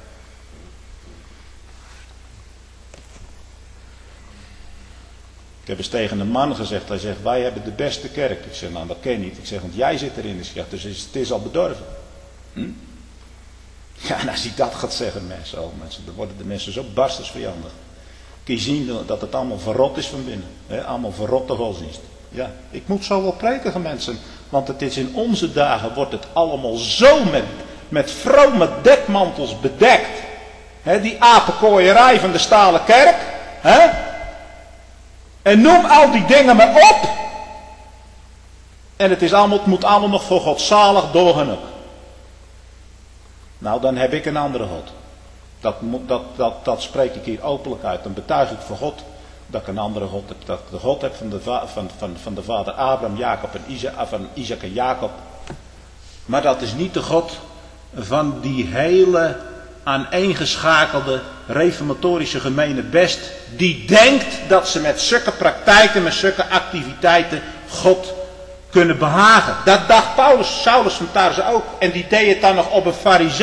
Speaker 1: Ik heb eens tegen een man gezegd, hij zegt, wij hebben de beste kerk. Ik zeg, nou dat ken je niet. Ik zeg, want jij zit erin. Ik zeg, dus het is al bedorven. Ja, en als hij dat gaat zeggen, mensen, dan worden de mensen zo barstens vijandig. Kun je zien dat het allemaal verrot is van binnen. Hè? Allemaal verrotte godsdienst. Ja, ik moet zo wel predigen, mensen. Want het is in onze dagen, wordt het allemaal zo met vrome dekmantels bedekt. Hè? Die apenkooierij van de stalen kerk. Hè? En noem al die dingen maar op. En het moet allemaal nog voor God zalig doorgen. Nou, dan heb ik een andere God. Dat spreek ik hier openlijk uit. Dan betuig ik voor God dat ik een andere God heb. Dat ik de God heb van de vader Abraham, Jacob en van Isaac en Jacob. Maar dat is niet de God van die hele aaneengeschakelde reformatorische gemeenebest. Die denkt dat ze met zulke praktijken, met zulke activiteiten God kunnen behagen. Dat dacht Saulus van Tarse ook. En die deed het dan nog op een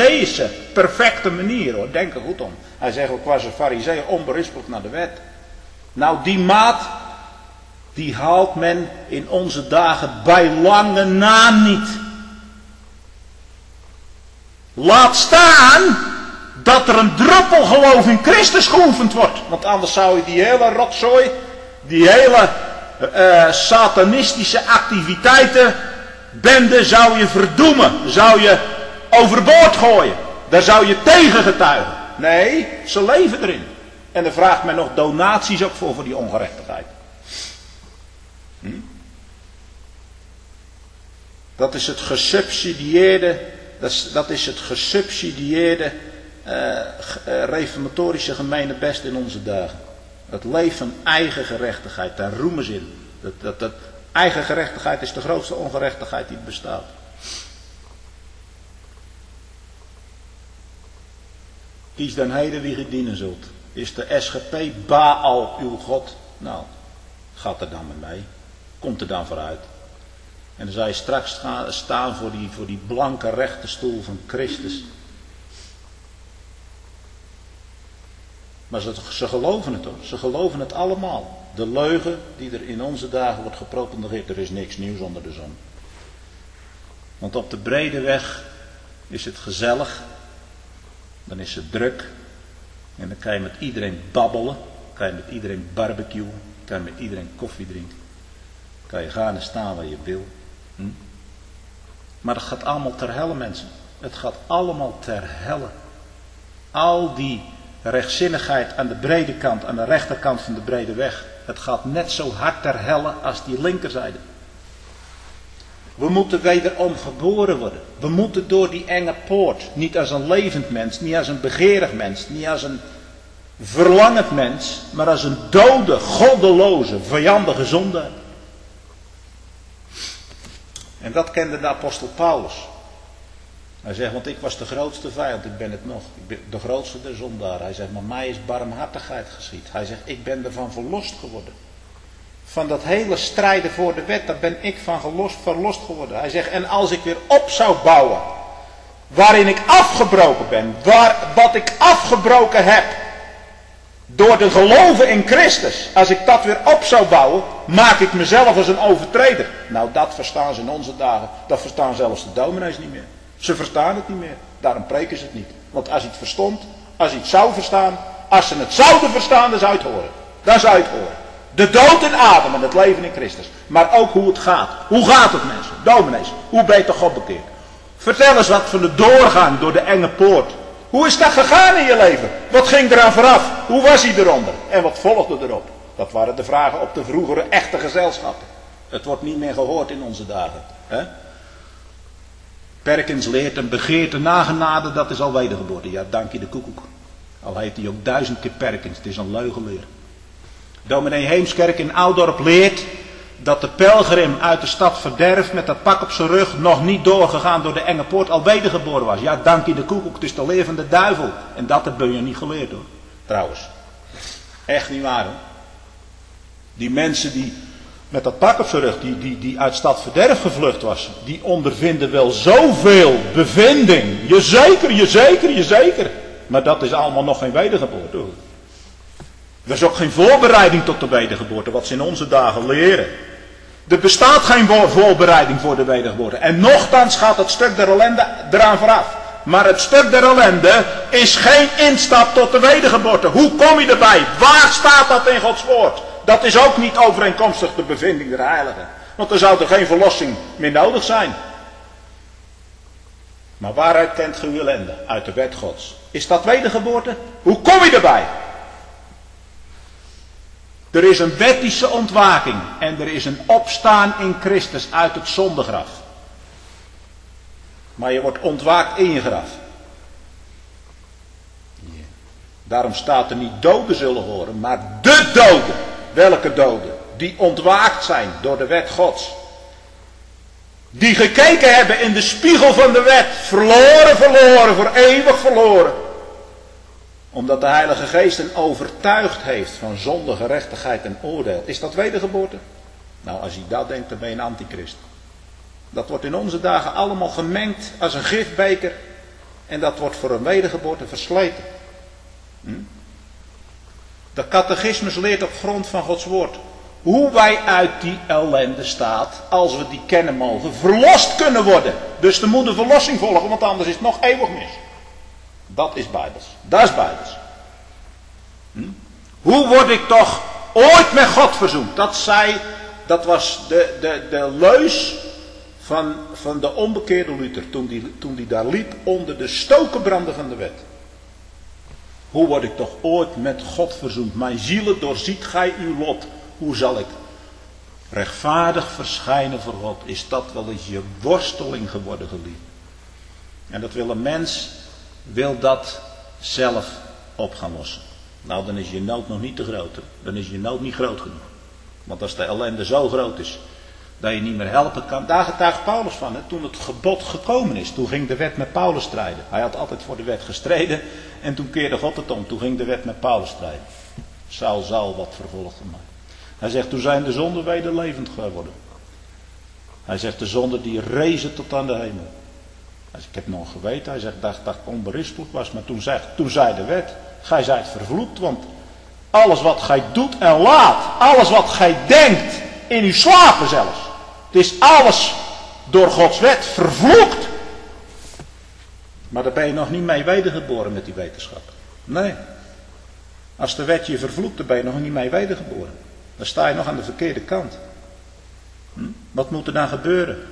Speaker 1: fariseïsche, perfecte manier hoor. Denk er goed om. Hij zegt ook, was een fariseeër onberispelijk naar de wet. Nou, die maat, die haalt men in onze dagen bij lange na niet. Laat staan dat er een druppel geloof in Christus geoefend wordt. Want anders zou je die hele rotzooi, die hele satanistische activiteiten, bende, zou je verdoemen. Zou je overboord gooien. Daar zou je tegen getuigen. Nee, ze leven erin. En dan vraagt men nog donaties ook voor die ongerechtigheid. Dat is het gesubsidieerde, dat is het gesubsidieerde reformatorische gemeenebest in onze dagen. Het leven van eigen gerechtigheid, daar roemen ze in. Dat eigen gerechtigheid is de grootste ongerechtigheid die bestaat. Kies dan heden wie ge dienen zult. Is de SGP Baal uw God? Nou, gaat er dan met mee. Komt er dan vooruit. En dan zal je straks staan voor die blanke rechte stoel van Christus. Maar ze geloven het hoor. Ze geloven het allemaal. De leugen die er in onze dagen wordt gepropageerd. Er is niks nieuws onder de zon. Want op de brede weg is het gezellig. Dan is het druk. En dan kan je met iedereen babbelen. Kan je met iedereen barbecuen. Kan je met iedereen koffie drinken. Kan je gaan en staan waar je wil. Maar dat gaat allemaal ter helle, mensen. Het gaat allemaal ter helle. Al die rechtzinnigheid aan de brede kant, aan de rechterkant van de brede weg. Het gaat net zo hard ter helle als die linkerzijde. We moeten wederom geboren worden. We moeten door die enge poort. Niet als een levend mens, niet als een begeerig mens, niet als een verlangend mens, maar als een dode, goddeloze, vijandige zondaar. En dat kende de apostel Paulus. Hij zegt, want ik was de grootste vijand, ik ben het nog. Ik ben de grootste der zondaren. Hij zegt, maar mij is barmhartigheid geschied. Hij zegt, ik ben ervan verlost geworden. Van dat hele strijden voor de wet, daar ben ik van verlost geworden. Hij zegt, en als ik weer op zou bouwen, waarin ik afgebroken ben, wat ik afgebroken heb, door te geloven in Christus, als ik dat weer op zou bouwen, maak ik mezelf als een overtreder. Nou, dat verstaan ze in onze dagen, dat verstaan zelfs de dominees niet meer. Ze verstaan het niet meer, daarom preken ze het niet. Want als je het verstond, als je het zou verstaan, als ze het zouden verstaan, dan zou je het horen. Dan zou je het horen. De dood in Adam en het leven in Christus. Maar ook hoe het gaat. Hoe gaat het, mensen? Dominees, hoe ben je toch God bekeerd? Vertel eens wat van de doorgang door de enge poort. Hoe is dat gegaan in je leven? Wat ging eraan vooraf? Hoe was hij eronder? En wat volgde erop? Dat waren de vragen op de vroegere echte gezelschappen. Het wordt niet meer gehoord in onze dagen. Hè? Perkins leert een begeerte na genade, dat is al wedergeboorte. Ja, dank je de koekoek. Al heeft hij ook 1000 keer Perkins, het is een leugenleer. Dominee Heemskerk in Oudorp leert dat de pelgrim uit de stad Verderf met dat pak op zijn rug nog niet doorgegaan door de enge poort al wedergeboren was. Ja, dank je de koekoek, het is de leer van de duivel. En dat heb je niet geleerd hoor, trouwens. Echt niet waar hoor. Die mensen die met dat pak op zijn rug, die uit stad Verderf gevlucht was, die ondervinden wel zoveel bevinding. Jezeker. Maar dat is allemaal nog geen wedergeboorte hoor. Er is ook geen voorbereiding tot de wedergeboorte, wat ze in onze dagen leren. Er bestaat geen voorbereiding voor de wedergeboorte. En nochtans gaat het stuk der ellende eraan vooraf. Maar het stuk der ellende is geen instap tot de wedergeboorte. Hoe kom je erbij? Waar staat dat in Gods woord? Dat is ook niet overeenkomstig de bevinding der heiligen. Want dan zou er geen verlossing meer nodig zijn. Maar waaruit kent ge uw ellende? Uit de wet Gods. Is dat wedergeboorte? Hoe kom je erbij? Er is een wettische ontwaking en er is een opstaan in Christus uit het zondegraf. Maar je wordt ontwaakt in je graf. Ja. Daarom staat er niet doden zullen horen, maar de doden. Welke doden? Die ontwaakt zijn door de wet Gods. Die gekeken hebben in de spiegel van de wet. Verloren, voor eeuwig verloren. Omdat de Heilige Geest hen overtuigd heeft van zonde, gerechtigheid en oordeel. Is dat wedergeboorte? Nou, als je dat denkt, dan ben je een antichrist. Dat wordt in onze dagen allemaal gemengd als een gifbeker. En dat wordt voor een wedergeboorte versleten. De catechismus leert op grond van Gods woord hoe wij uit die ellende staat, als we die kennen mogen, verlost kunnen worden. Dus er moet een verlossing volgen, want anders is het nog eeuwig mis. Dat is Bijbels. Dat is Bijbels. Hoe word ik toch ooit met God verzoend? Dat was de leus van de onbekeerde Luther, toen die daar liep onder de stokenbranden van de wet. Hoe word ik toch ooit met God verzoend? Mijn zielen doorziet gij uw lot. Hoe zal ik rechtvaardig verschijnen voor God? Is dat wel eens je worsteling geworden, geliefd? En dat wil een mens, wil dat zelf op gaan lossen. Nou, dan is je nood nog niet te groot. Dan is je nood niet groot genoeg. Want als de ellende zo groot is, dat je niet meer helpen kan. Daar getuigt Paulus van. Hè? Toen het gebod gekomen is, toen ging de wet met Paulus strijden. Hij had altijd voor de wet gestreden. En toen keerde God het om. Toen ging de wet met Paulus strijden. Saul, wat vervolgde mij. Hij zegt, toen zijn de zonden weder levend geworden. Hij zegt, de zonden die rezen tot aan de hemel. Hij zegt, ik heb nog geweten. Hij zegt, dacht dat ik onberispelijk was. Maar toen zei de wet, gij zijt vervloekt. Want alles wat gij doet en laat, alles wat gij denkt, in uw slapen zelfs. Het is alles door Gods wet vervloekt. Maar daar ben je nog niet mee wedergeboren met die wetenschap. Nee. Als de wet je vervloekt, dan ben je nog niet mee wedergeboren. Dan sta je nog aan de verkeerde kant. Wat moet er dan gebeuren?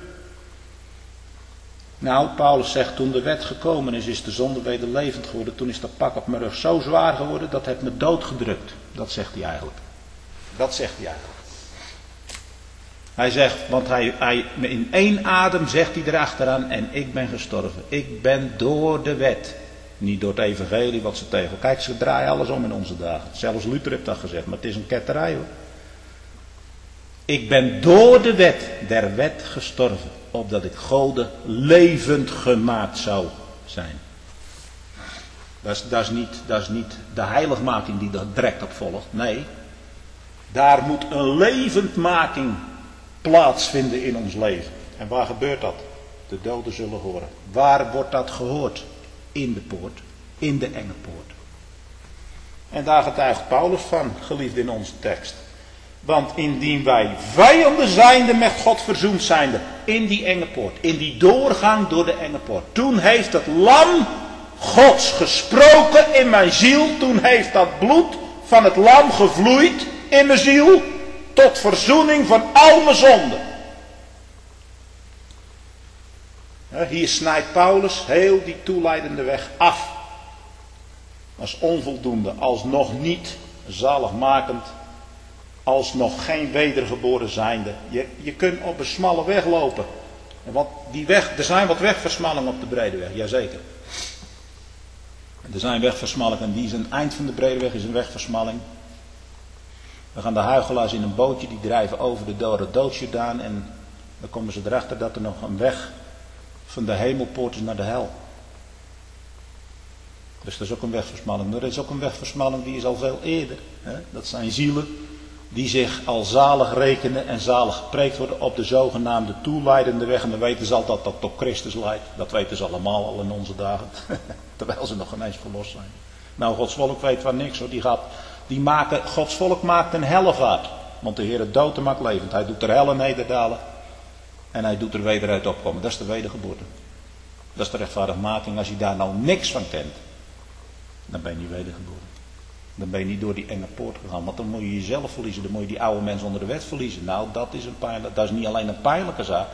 Speaker 1: Nou, Paulus zegt, toen de wet gekomen is de zonde weder levend geworden. Toen is dat pak op mijn rug zo zwaar geworden, dat het me doodgedrukt. Dat zegt hij eigenlijk. Dat zegt hij eigenlijk. Hij zegt, want hij in één adem zegt hij erachteraan, en ik ben gestorven. Ik ben door de wet. Niet door het evangelie wat ze tegen. Kijk, ze draaien alles om in onze dagen. Zelfs Luther heeft dat gezegd, maar het is een ketterij hoor. Ik ben door de wet der wet gestorven, opdat ik Gode levend gemaakt zou zijn. Dat is niet de heiligmaking die dat direct op volgt. Nee, daar moet een levendmaking plaatsvinden in ons leven. En waar gebeurt dat? De doden zullen horen. Waar wordt dat gehoord? In de poort, in de enge poort. En daar getuigt Paulus van, geliefd in onze tekst. Want indien wij vijanden zijnde met God verzoend zijnde, in die enge poort, in die doorgang door de enge poort. Toen heeft het lam Gods gesproken in mijn ziel. Toen heeft dat bloed van het lam gevloeid in mijn ziel. Tot verzoening van al mijn zonden. Hier snijdt Paulus heel die toeleidende weg af. Als onvoldoende, als nog niet zaligmakend. Als nog geen wedergeboren zijnde. Je kunt op een smalle weg lopen. Want die weg, er zijn wat wegversmallingen op de brede weg, jazeker. Er zijn wegversmallingen en die is een eind van de brede weg is een wegversmalling. Dan gaan de huichelaars in een bootje, die drijven over de Doodsjordaan en dan komen ze erachter dat er nog een weg van de hemelpoort is naar de hel. Dus dat is ook een wegversmalling. Maar er is ook een wegversmalling die is al veel eerder. Hè? Dat zijn zielen die zich al zalig rekenen en zalig gepreekt worden op de zogenaamde toeleidende weg. En dan weten ze al dat dat tot Christus leidt. Dat weten ze allemaal al in onze dagen. Terwijl ze nog geen eens verlost zijn. Nou, Gods volk weet van niks hoor. Gods volk maakt een hellevaart. Want de Heer het dood maakt levend. Hij doet er helle nederdalen. En hij doet er weder uit opkomen. Dat is de wedergeboorte. Dat is de rechtvaardigmaking. Als je daar nou niks van kent. Dan ben je niet wedergeboren. Dan ben je niet door die enge poort gegaan. Want dan moet je jezelf verliezen. Dan moet je die oude mens onder de wet verliezen. Nou, dat is niet alleen een pijnlijke zaak.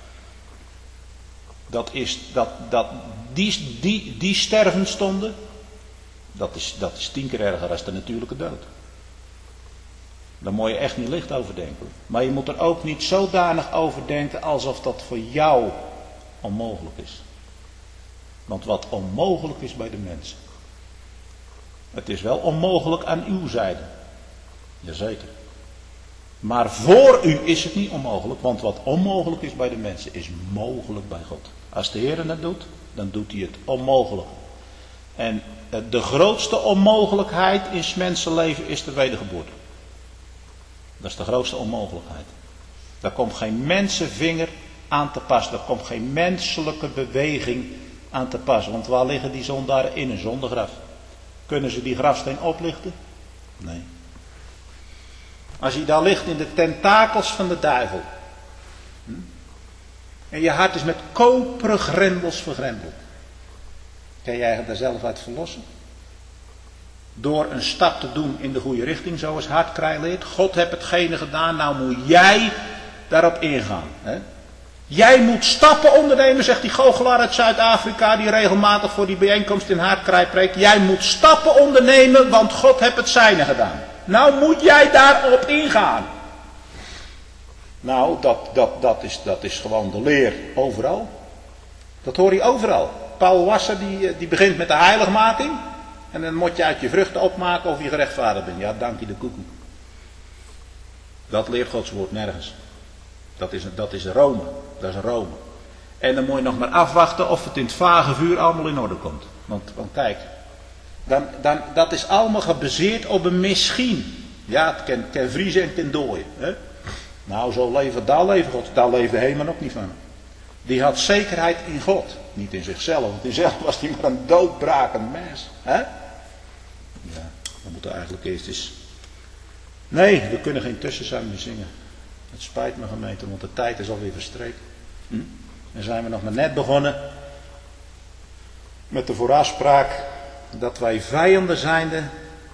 Speaker 1: Die sterven stonden. Dat is 10 keer erger dan de natuurlijke dood. Daar moet je echt niet licht over denken. Maar je moet er ook niet zodanig over denken alsof dat voor jou onmogelijk is. Want wat onmogelijk is bij de mensen. Het is wel onmogelijk aan uw zijde. Jazeker. Maar voor u is het niet onmogelijk. Want wat onmogelijk is bij de mensen is mogelijk bij God. Als de Heer het doet, dan doet hij het onmogelijk. En de grootste onmogelijkheid in 's mensenleven is de wedergeboorte. Dat is de grootste onmogelijkheid. Daar komt geen mensenvinger aan te pas. Daar komt geen menselijke beweging aan te pas. Want waar liggen die zondaren in een zondegraf? Kunnen ze die grafsteen oplichten? Nee. Als je daar ligt in de tentakels van de duivel. En je hart is met koperen grendels vergrendeld. Kan jij daar zelf uit verlossen? Door een stap te doen in de goede richting, zoals Hartkrij leert. God heeft hetgene gedaan, nou moet jij daarop ingaan. Hè? Jij moet stappen ondernemen, zegt die goochelaar uit Zuid-Afrika, die regelmatig voor die bijeenkomst in Hartkrij preekt. Jij moet stappen ondernemen, want God heeft het zijne gedaan. Nou moet jij daarop ingaan. Nou, dat is gewoon de leer overal. Dat hoor je overal. Paul Wasser die begint met de heiligmaking. En dan moet je uit je vruchten opmaken of je gerechtvaardigd bent. Ja, dank je de koekoek. Dat leert Gods woord nergens. Dat is Rome. Dat is Rome. En dan moet je nog maar afwachten of het in het vage vuur allemaal in orde komt. Want kijk, dat is allemaal gebaseerd op een misschien. Ja, het kan vriezen en het kan dooien. Hè? Nou, zo leven, daar leven God. Daar leefde Heman ook niet van. Die had zekerheid in God. Niet in zichzelf. Want in zichzelf was hij maar een doodbrakend mens. Hè? Ja, we moeten eigenlijk eerst eens... Nee, we kunnen geen tussenzang meer zingen. Het spijt me gemeente, want de tijd is alweer verstreken. Dan zijn we nog maar net begonnen met de voorafspraak dat wij vijanden zijnde.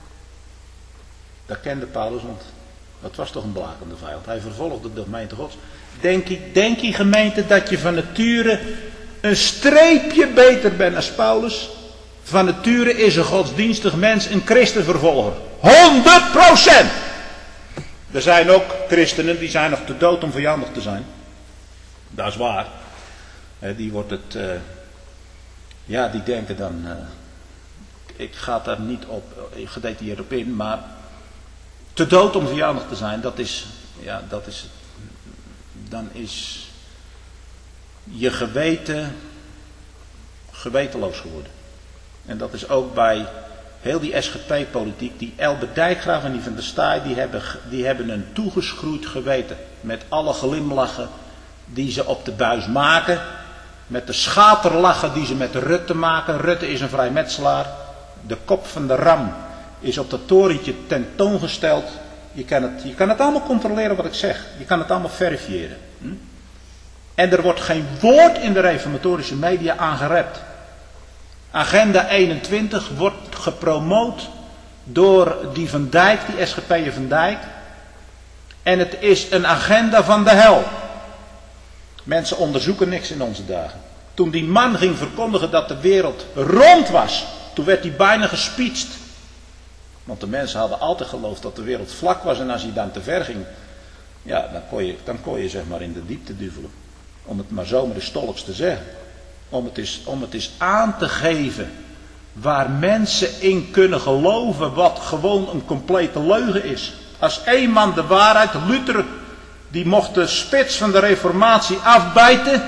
Speaker 1: Dat kende Paulus, want dat was toch een blakende vijand. Hij vervolgde de gemeente Gods. Denk je gemeente dat je van nature een streepje beter bent als Paulus? Van nature is een godsdienstig mens een christenvervolger. 100%! Er zijn ook christenen die zijn nog te dood om vijandig te zijn. Dat is waar. Die wordt het... die denken dan... ik ga daar niet op gedetailleerd op in, maar... te dood om vijandig te zijn, dat is... Ja, dat is... Dan is... je geweten... gewetenloos geworden. En dat is ook bij... heel die SGP-politiek, die Elbe Dijkgraaf en die Van der Staaij, die hebben een toegeschroeid geweten. Met alle glimlachen die ze op de buis maken. Met de schaterlachen die ze met Rutte maken. Rutte is een vrijmetselaar. De kop van de ram is op dat torentje tentoongesteld. Je kan het allemaal controleren wat ik zeg. Je kan het allemaal verifiëren. En er wordt geen woord in de reformatorische media aangerept. Agenda 21 wordt gepromoot door die Van Dijk, die SGP'er Van Dijk. En het is een agenda van de hel. Mensen onderzoeken niks in onze dagen. Toen die man ging verkondigen dat de wereld rond was, toen werd hij bijna gespietst. Want de mensen hadden altijd geloofd dat de wereld vlak was en als hij dan te ver ging, ja, dan kon je zeg maar in de diepte duvelen. Om het maar zo met de stolks te zeggen. Om het eens aan te geven waar mensen in kunnen geloven wat gewoon een complete leugen is. Als één man de waarheid, Luther, die mocht de spits van de reformatie afbijten.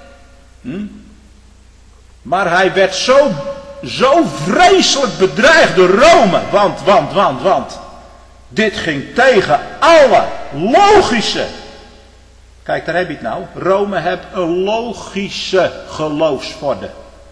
Speaker 1: Maar hij werd zo vreselijk bedreigd door Rome. Want. Dit ging tegen alle logische. Kijk, daar heb je het nou. Rome heeft een logische geloofsvorde.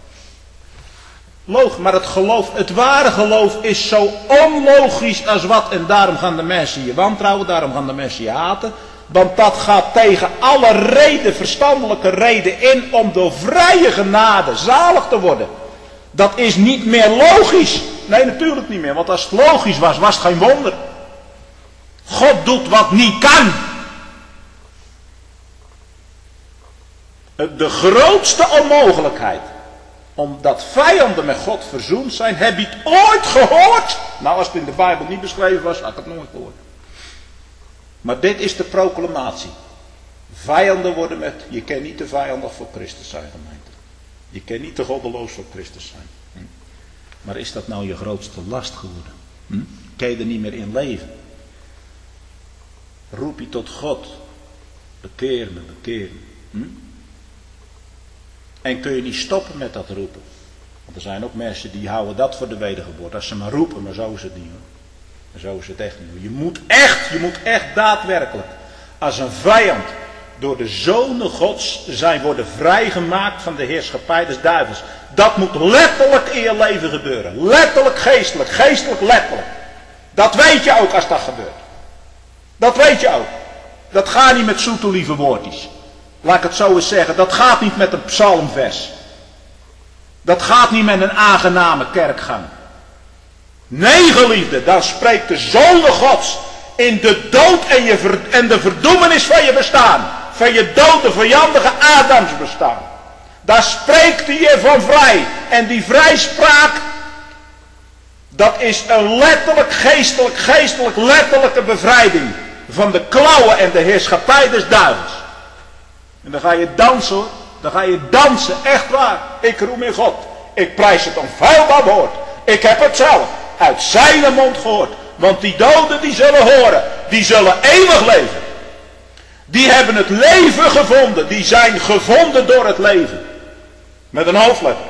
Speaker 1: Maar het ware geloof is zo onlogisch als wat. En daarom gaan de mensen je wantrouwen, daarom gaan de mensen je haten. Want dat gaat tegen alle verstandelijke reden in om door vrije genade zalig te worden. Dat is niet meer logisch. Nee, natuurlijk niet meer. Want als het logisch was, was het geen wonder. God doet wat niet kan. De grootste onmogelijkheid. Omdat vijanden met God verzoend zijn. Heb je het ooit gehoord? Nou, als het in de Bijbel niet beschreven was, had ik het nooit gehoord. Maar dit is de proclamatie. Vijanden worden met... Je kan niet te vijandig voor Christus zijn, gemeente. Je kan niet te goddeloos voor Christus zijn. Maar is dat nou je grootste last geworden? Kan je er niet meer in leven? Roep je tot God. Bekeer me. En kun je niet stoppen met dat roepen. Want er zijn ook mensen die houden dat voor de wedergeboorte. Als ze maar roepen, maar zo is het niet hoor. Zo is het echt niet. Je moet echt daadwerkelijk als een vijand door de zonen Gods zijn worden vrijgemaakt van de heerschappij des duivels. Dat moet letterlijk in je leven gebeuren. Letterlijk geestelijk letterlijk.
Speaker 2: Dat weet je ook als dat gebeurt. Dat weet je ook. Dat gaat niet met zoete lieve woordjes. Laat ik het zo eens zeggen. Dat gaat niet met een psalmvers. Dat gaat niet met een aangename kerkgang. Nee, geliefde, dan spreekt de zonde Gods in de dood en de verdoemenis van je bestaan. Van je dode, vijandige Adams bestaan. Daar spreekt hij je van vrij. En die vrijspraak, dat is een geestelijk letterlijke bevrijding van de klauwen en de heerschappij des duivels. En dan ga je dansen hoor. Dan ga je dansen, echt waar. Ik roem in God. Ik prijs het onfeilbaar woord. Ik heb het zelf uit zijn mond gehoord. Want die doden die zullen horen. Die zullen eeuwig leven. Die hebben het leven gevonden. Die zijn gevonden door het leven. Met een hoofdletter.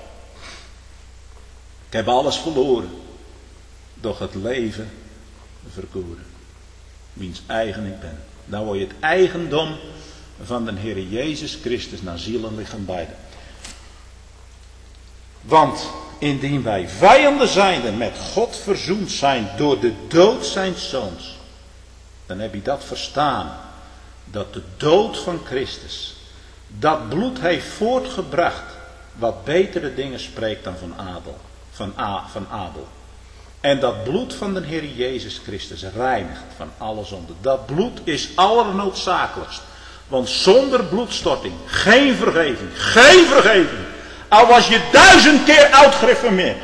Speaker 2: Ik heb alles verloren. Doch het leven verkoren. Wiens eigen ik ben. Dan word je het eigendom van de Heer Jezus Christus naar ziel en lichaam beide. Want indien wij vijanden zijnde met God verzoend zijn door de dood zijns zoons, dan heb je dat verstaan, dat de dood van Christus, dat bloed heeft voortgebracht, wat betere dingen spreekt dan van Abel. En dat bloed van de Heer Jezus Christus reinigt van alle zonde. Dat bloed is allernoodzakelijkst. Want zonder bloedstorting geen vergeving. Geen vergeving. Al was je 1000 keer oud gereformeerd.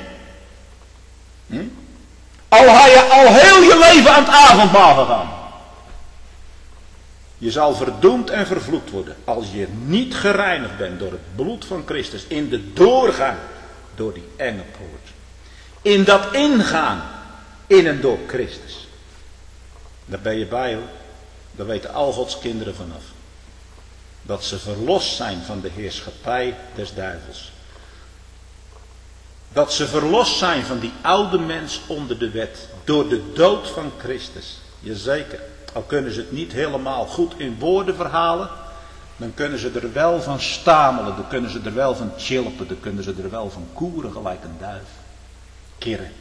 Speaker 2: Al had je al heel je leven aan het avondmaal gegaan. Je zal verdoemd en vervloekt worden. Als je niet gereinigd bent door het bloed van Christus. In de doorgang door die enge poort. In dat ingaan in en door Christus. Daar ben je bij hoor. Daar weten al Gods kinderen vanaf. Dat ze verlost zijn van de heerschappij des duivels. Dat ze verlost zijn van die oude mens onder de wet. Door de dood van Christus. Jazeker. Al kunnen ze het niet helemaal goed in woorden verhalen. Dan kunnen ze er wel van stamelen. Dan kunnen ze er wel van chilpen. Dan kunnen ze er wel van koeren gelijk een duif. Kirren.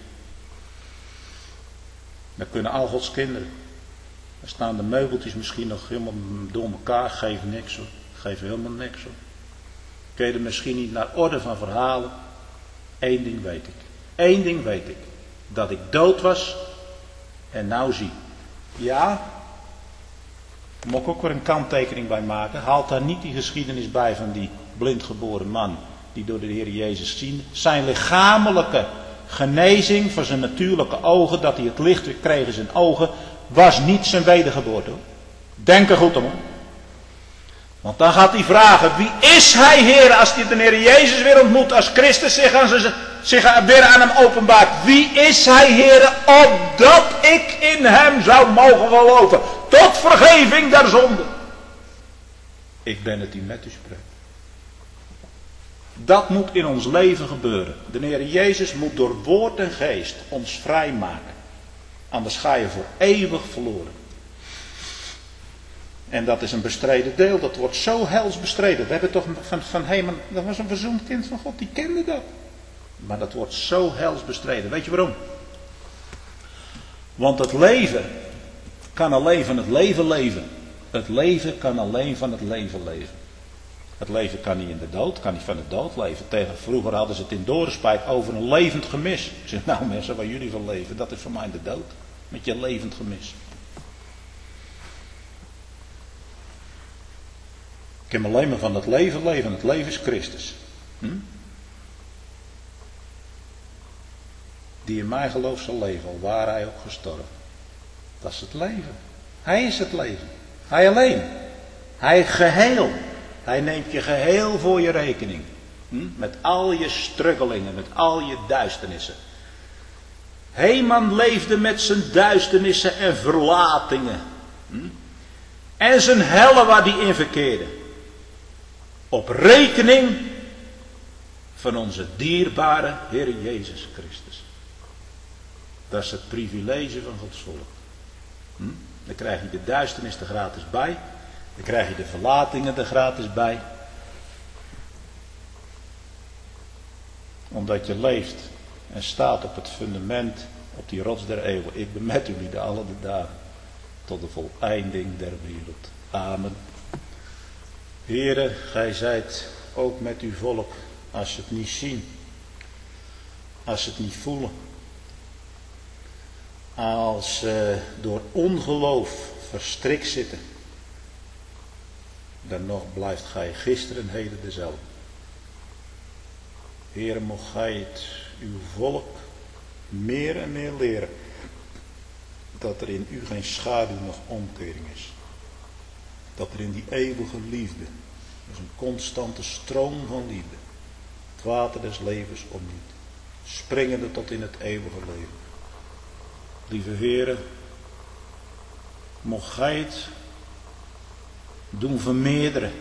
Speaker 2: Dan kunnen al Gods kinderen. Dan staan de meubeltjes misschien nog helemaal door elkaar. Geven niks hoor. Geven helemaal niks hoor. Kun je er misschien niet naar orde van verhalen. Eén ding weet ik. Eén ding weet ik. Dat ik dood was. En nou zie. Ja. Daar moet ik ook weer een kanttekening bij maken. Haalt daar niet die geschiedenis bij van die blindgeboren man. Die door de Heer Jezus zien. Zijn lichamelijke genezing van zijn natuurlijke ogen. Dat hij het licht weer kreeg in zijn ogen. Was niet zijn wedergeboorte. Denk er goed om. Want dan gaat hij vragen. Wie is hij Heer als hij de Heer Jezus weer ontmoet. Als Christus zich weer aan hem openbaart. Wie is hij Heer opdat ik in hem zou mogen geloven. Tot vergeving der zonde. Ik ben het die met u spreekt. Dat moet in ons leven gebeuren. De Heer Jezus moet door woord en geest ons vrijmaken. Anders ga je voor eeuwig verloren. En dat is een bestreden deel. Dat wordt zo hels bestreden. We hebben toch van Heman. Dat was een verzoend kind van God. Die kende dat. Maar dat wordt zo hels bestreden. Weet je waarom? Want het leven kan alleen van het leven leven. Het leven kan alleen van het leven leven. Het leven kan niet in de dood. Kan niet van de dood leven. Vroeger hadden ze het in Dorenspijk over een levend gemis. Ik zeg nou mensen waar jullie van leven. Dat is voor mij de dood. Met je levend gemis. Ik heb alleen maar van het leven leven. Het leven is Christus. Die in mij gelooft zal leven. Al waar hij ook gestorven. Dat is het leven. Hij is het leven. Hij alleen. Hij geheel. Hij neemt je geheel voor je rekening. Met al je struggelingen. Met al je duisternissen. Heman leefde met zijn duisternissen en verlatingen. En zijn helle waar hij in verkeerde. Op rekening van onze dierbare Heer Jezus Christus. Dat is het privilege van Gods volk. Dan krijg je de duisternis er gratis bij. Dan krijg je de verlatingen er gratis bij. Omdat je leeft en staat op het fundament,
Speaker 1: op die rots der eeuwen. Ik ben met jullie de alle de dagen tot de voleinding der wereld. Amen. Heere, gij zijt ook met uw volk als ze het niet zien, als ze het niet voelen, als ze door ongeloof verstrikt zitten, dan nog blijft gij gisteren en heden dezelfde. Heere, mocht gij het uw volk meer en meer leren dat er in u geen schaduw nog omkering is. Dat er in die eeuwige liefde, dus een constante stroom van liefde, het water des levens omniet, springende tot in het eeuwige leven. Lieve Heere, mocht gij het doen vermeerderen,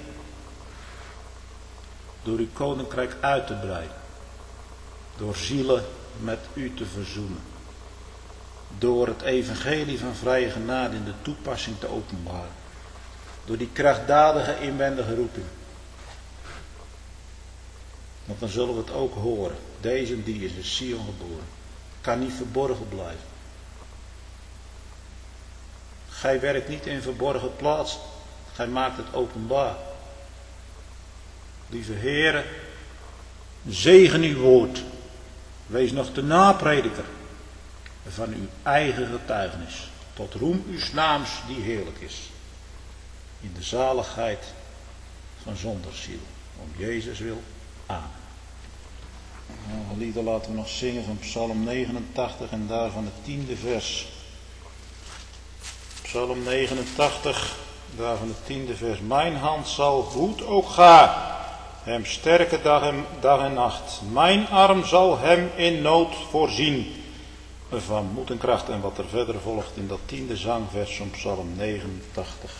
Speaker 1: door uw koninkrijk uit te breiden, door zielen met u te verzoenen, door het evangelie van vrije genade in de toepassing te openbaren, door die krachtdadige inwendige roeping. Want dan zullen we het ook horen. Deze die is in Sion geboren. Kan niet verborgen blijven. Gij werkt niet in verborgen plaatsen. Gij maakt het openbaar. Lieve Heere, zegen uw woord. Wees nog de naprediker van uw eigen getuigenis. Tot roem uws naams die heerlijk is. In de zaligheid van zonder ziel. Om Jezus wil. Amen. Lieden laten we nog zingen van Psalm 89 en daarvan het 10e vers. Psalm 89, daarvan het 10e vers. Mijn hand zal goed ook gaan, hem sterken dag en nacht. Mijn arm zal hem in nood voorzien. Van moed en kracht en wat er verder volgt in dat 10e zangvers van Psalm 89.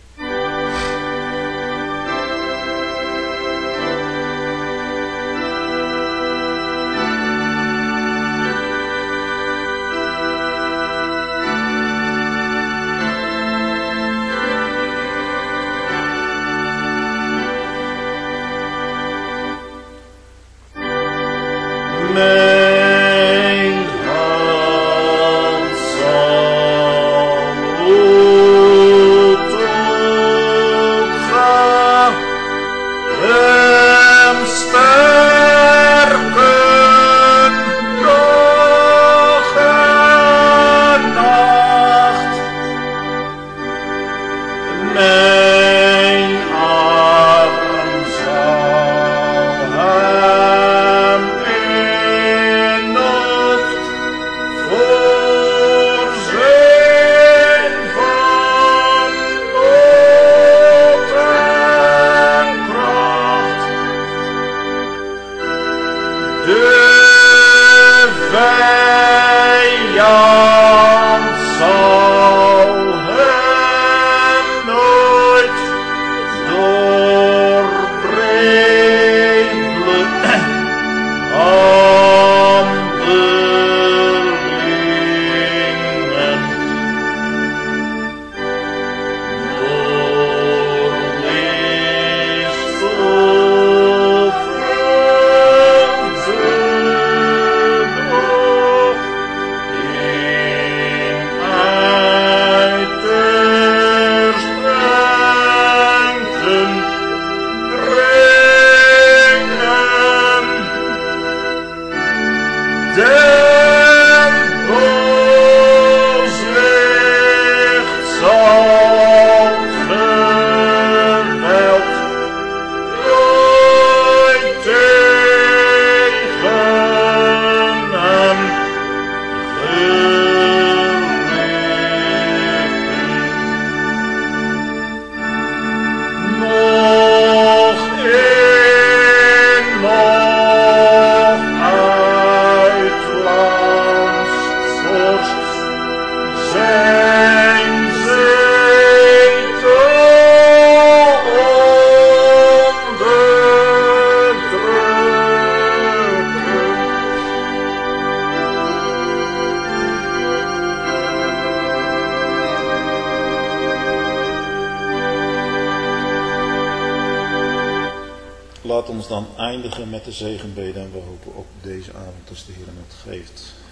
Speaker 1: Laat ons dan eindigen met de zegenbeden en we hopen op deze avond als de Heer het geeft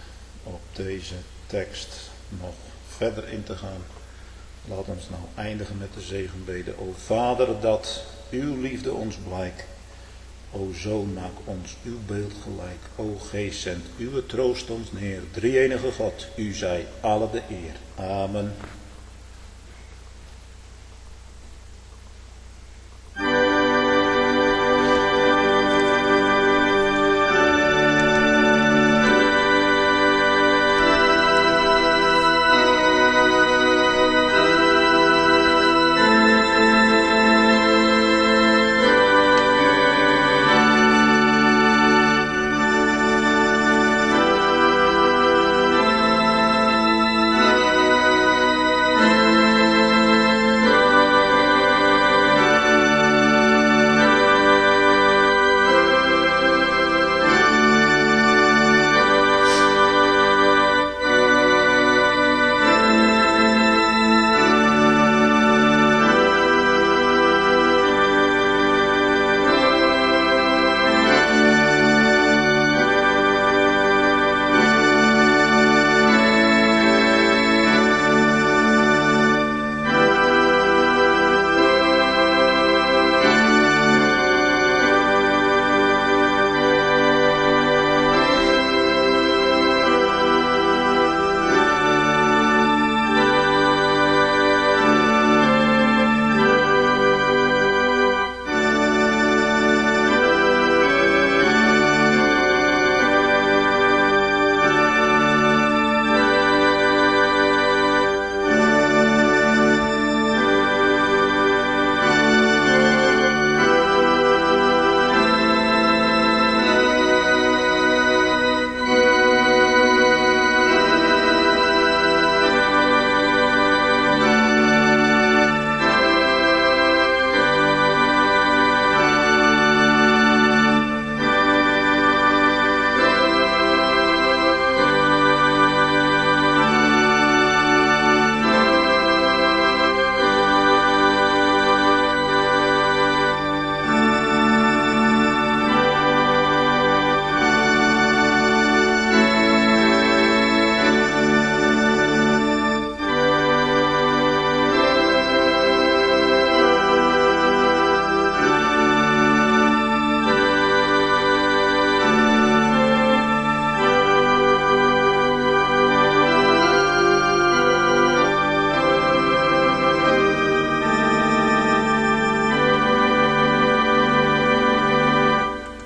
Speaker 1: op deze tekst nog verder in te gaan, laat ons nou eindigen met de zegenbede. O Vader, dat uw liefde ons blijkt. O Zoon, maak ons uw beeld gelijk. O Geest, zend uw troost ons neer. Drie-enige God, u zij alle de eer. Amen.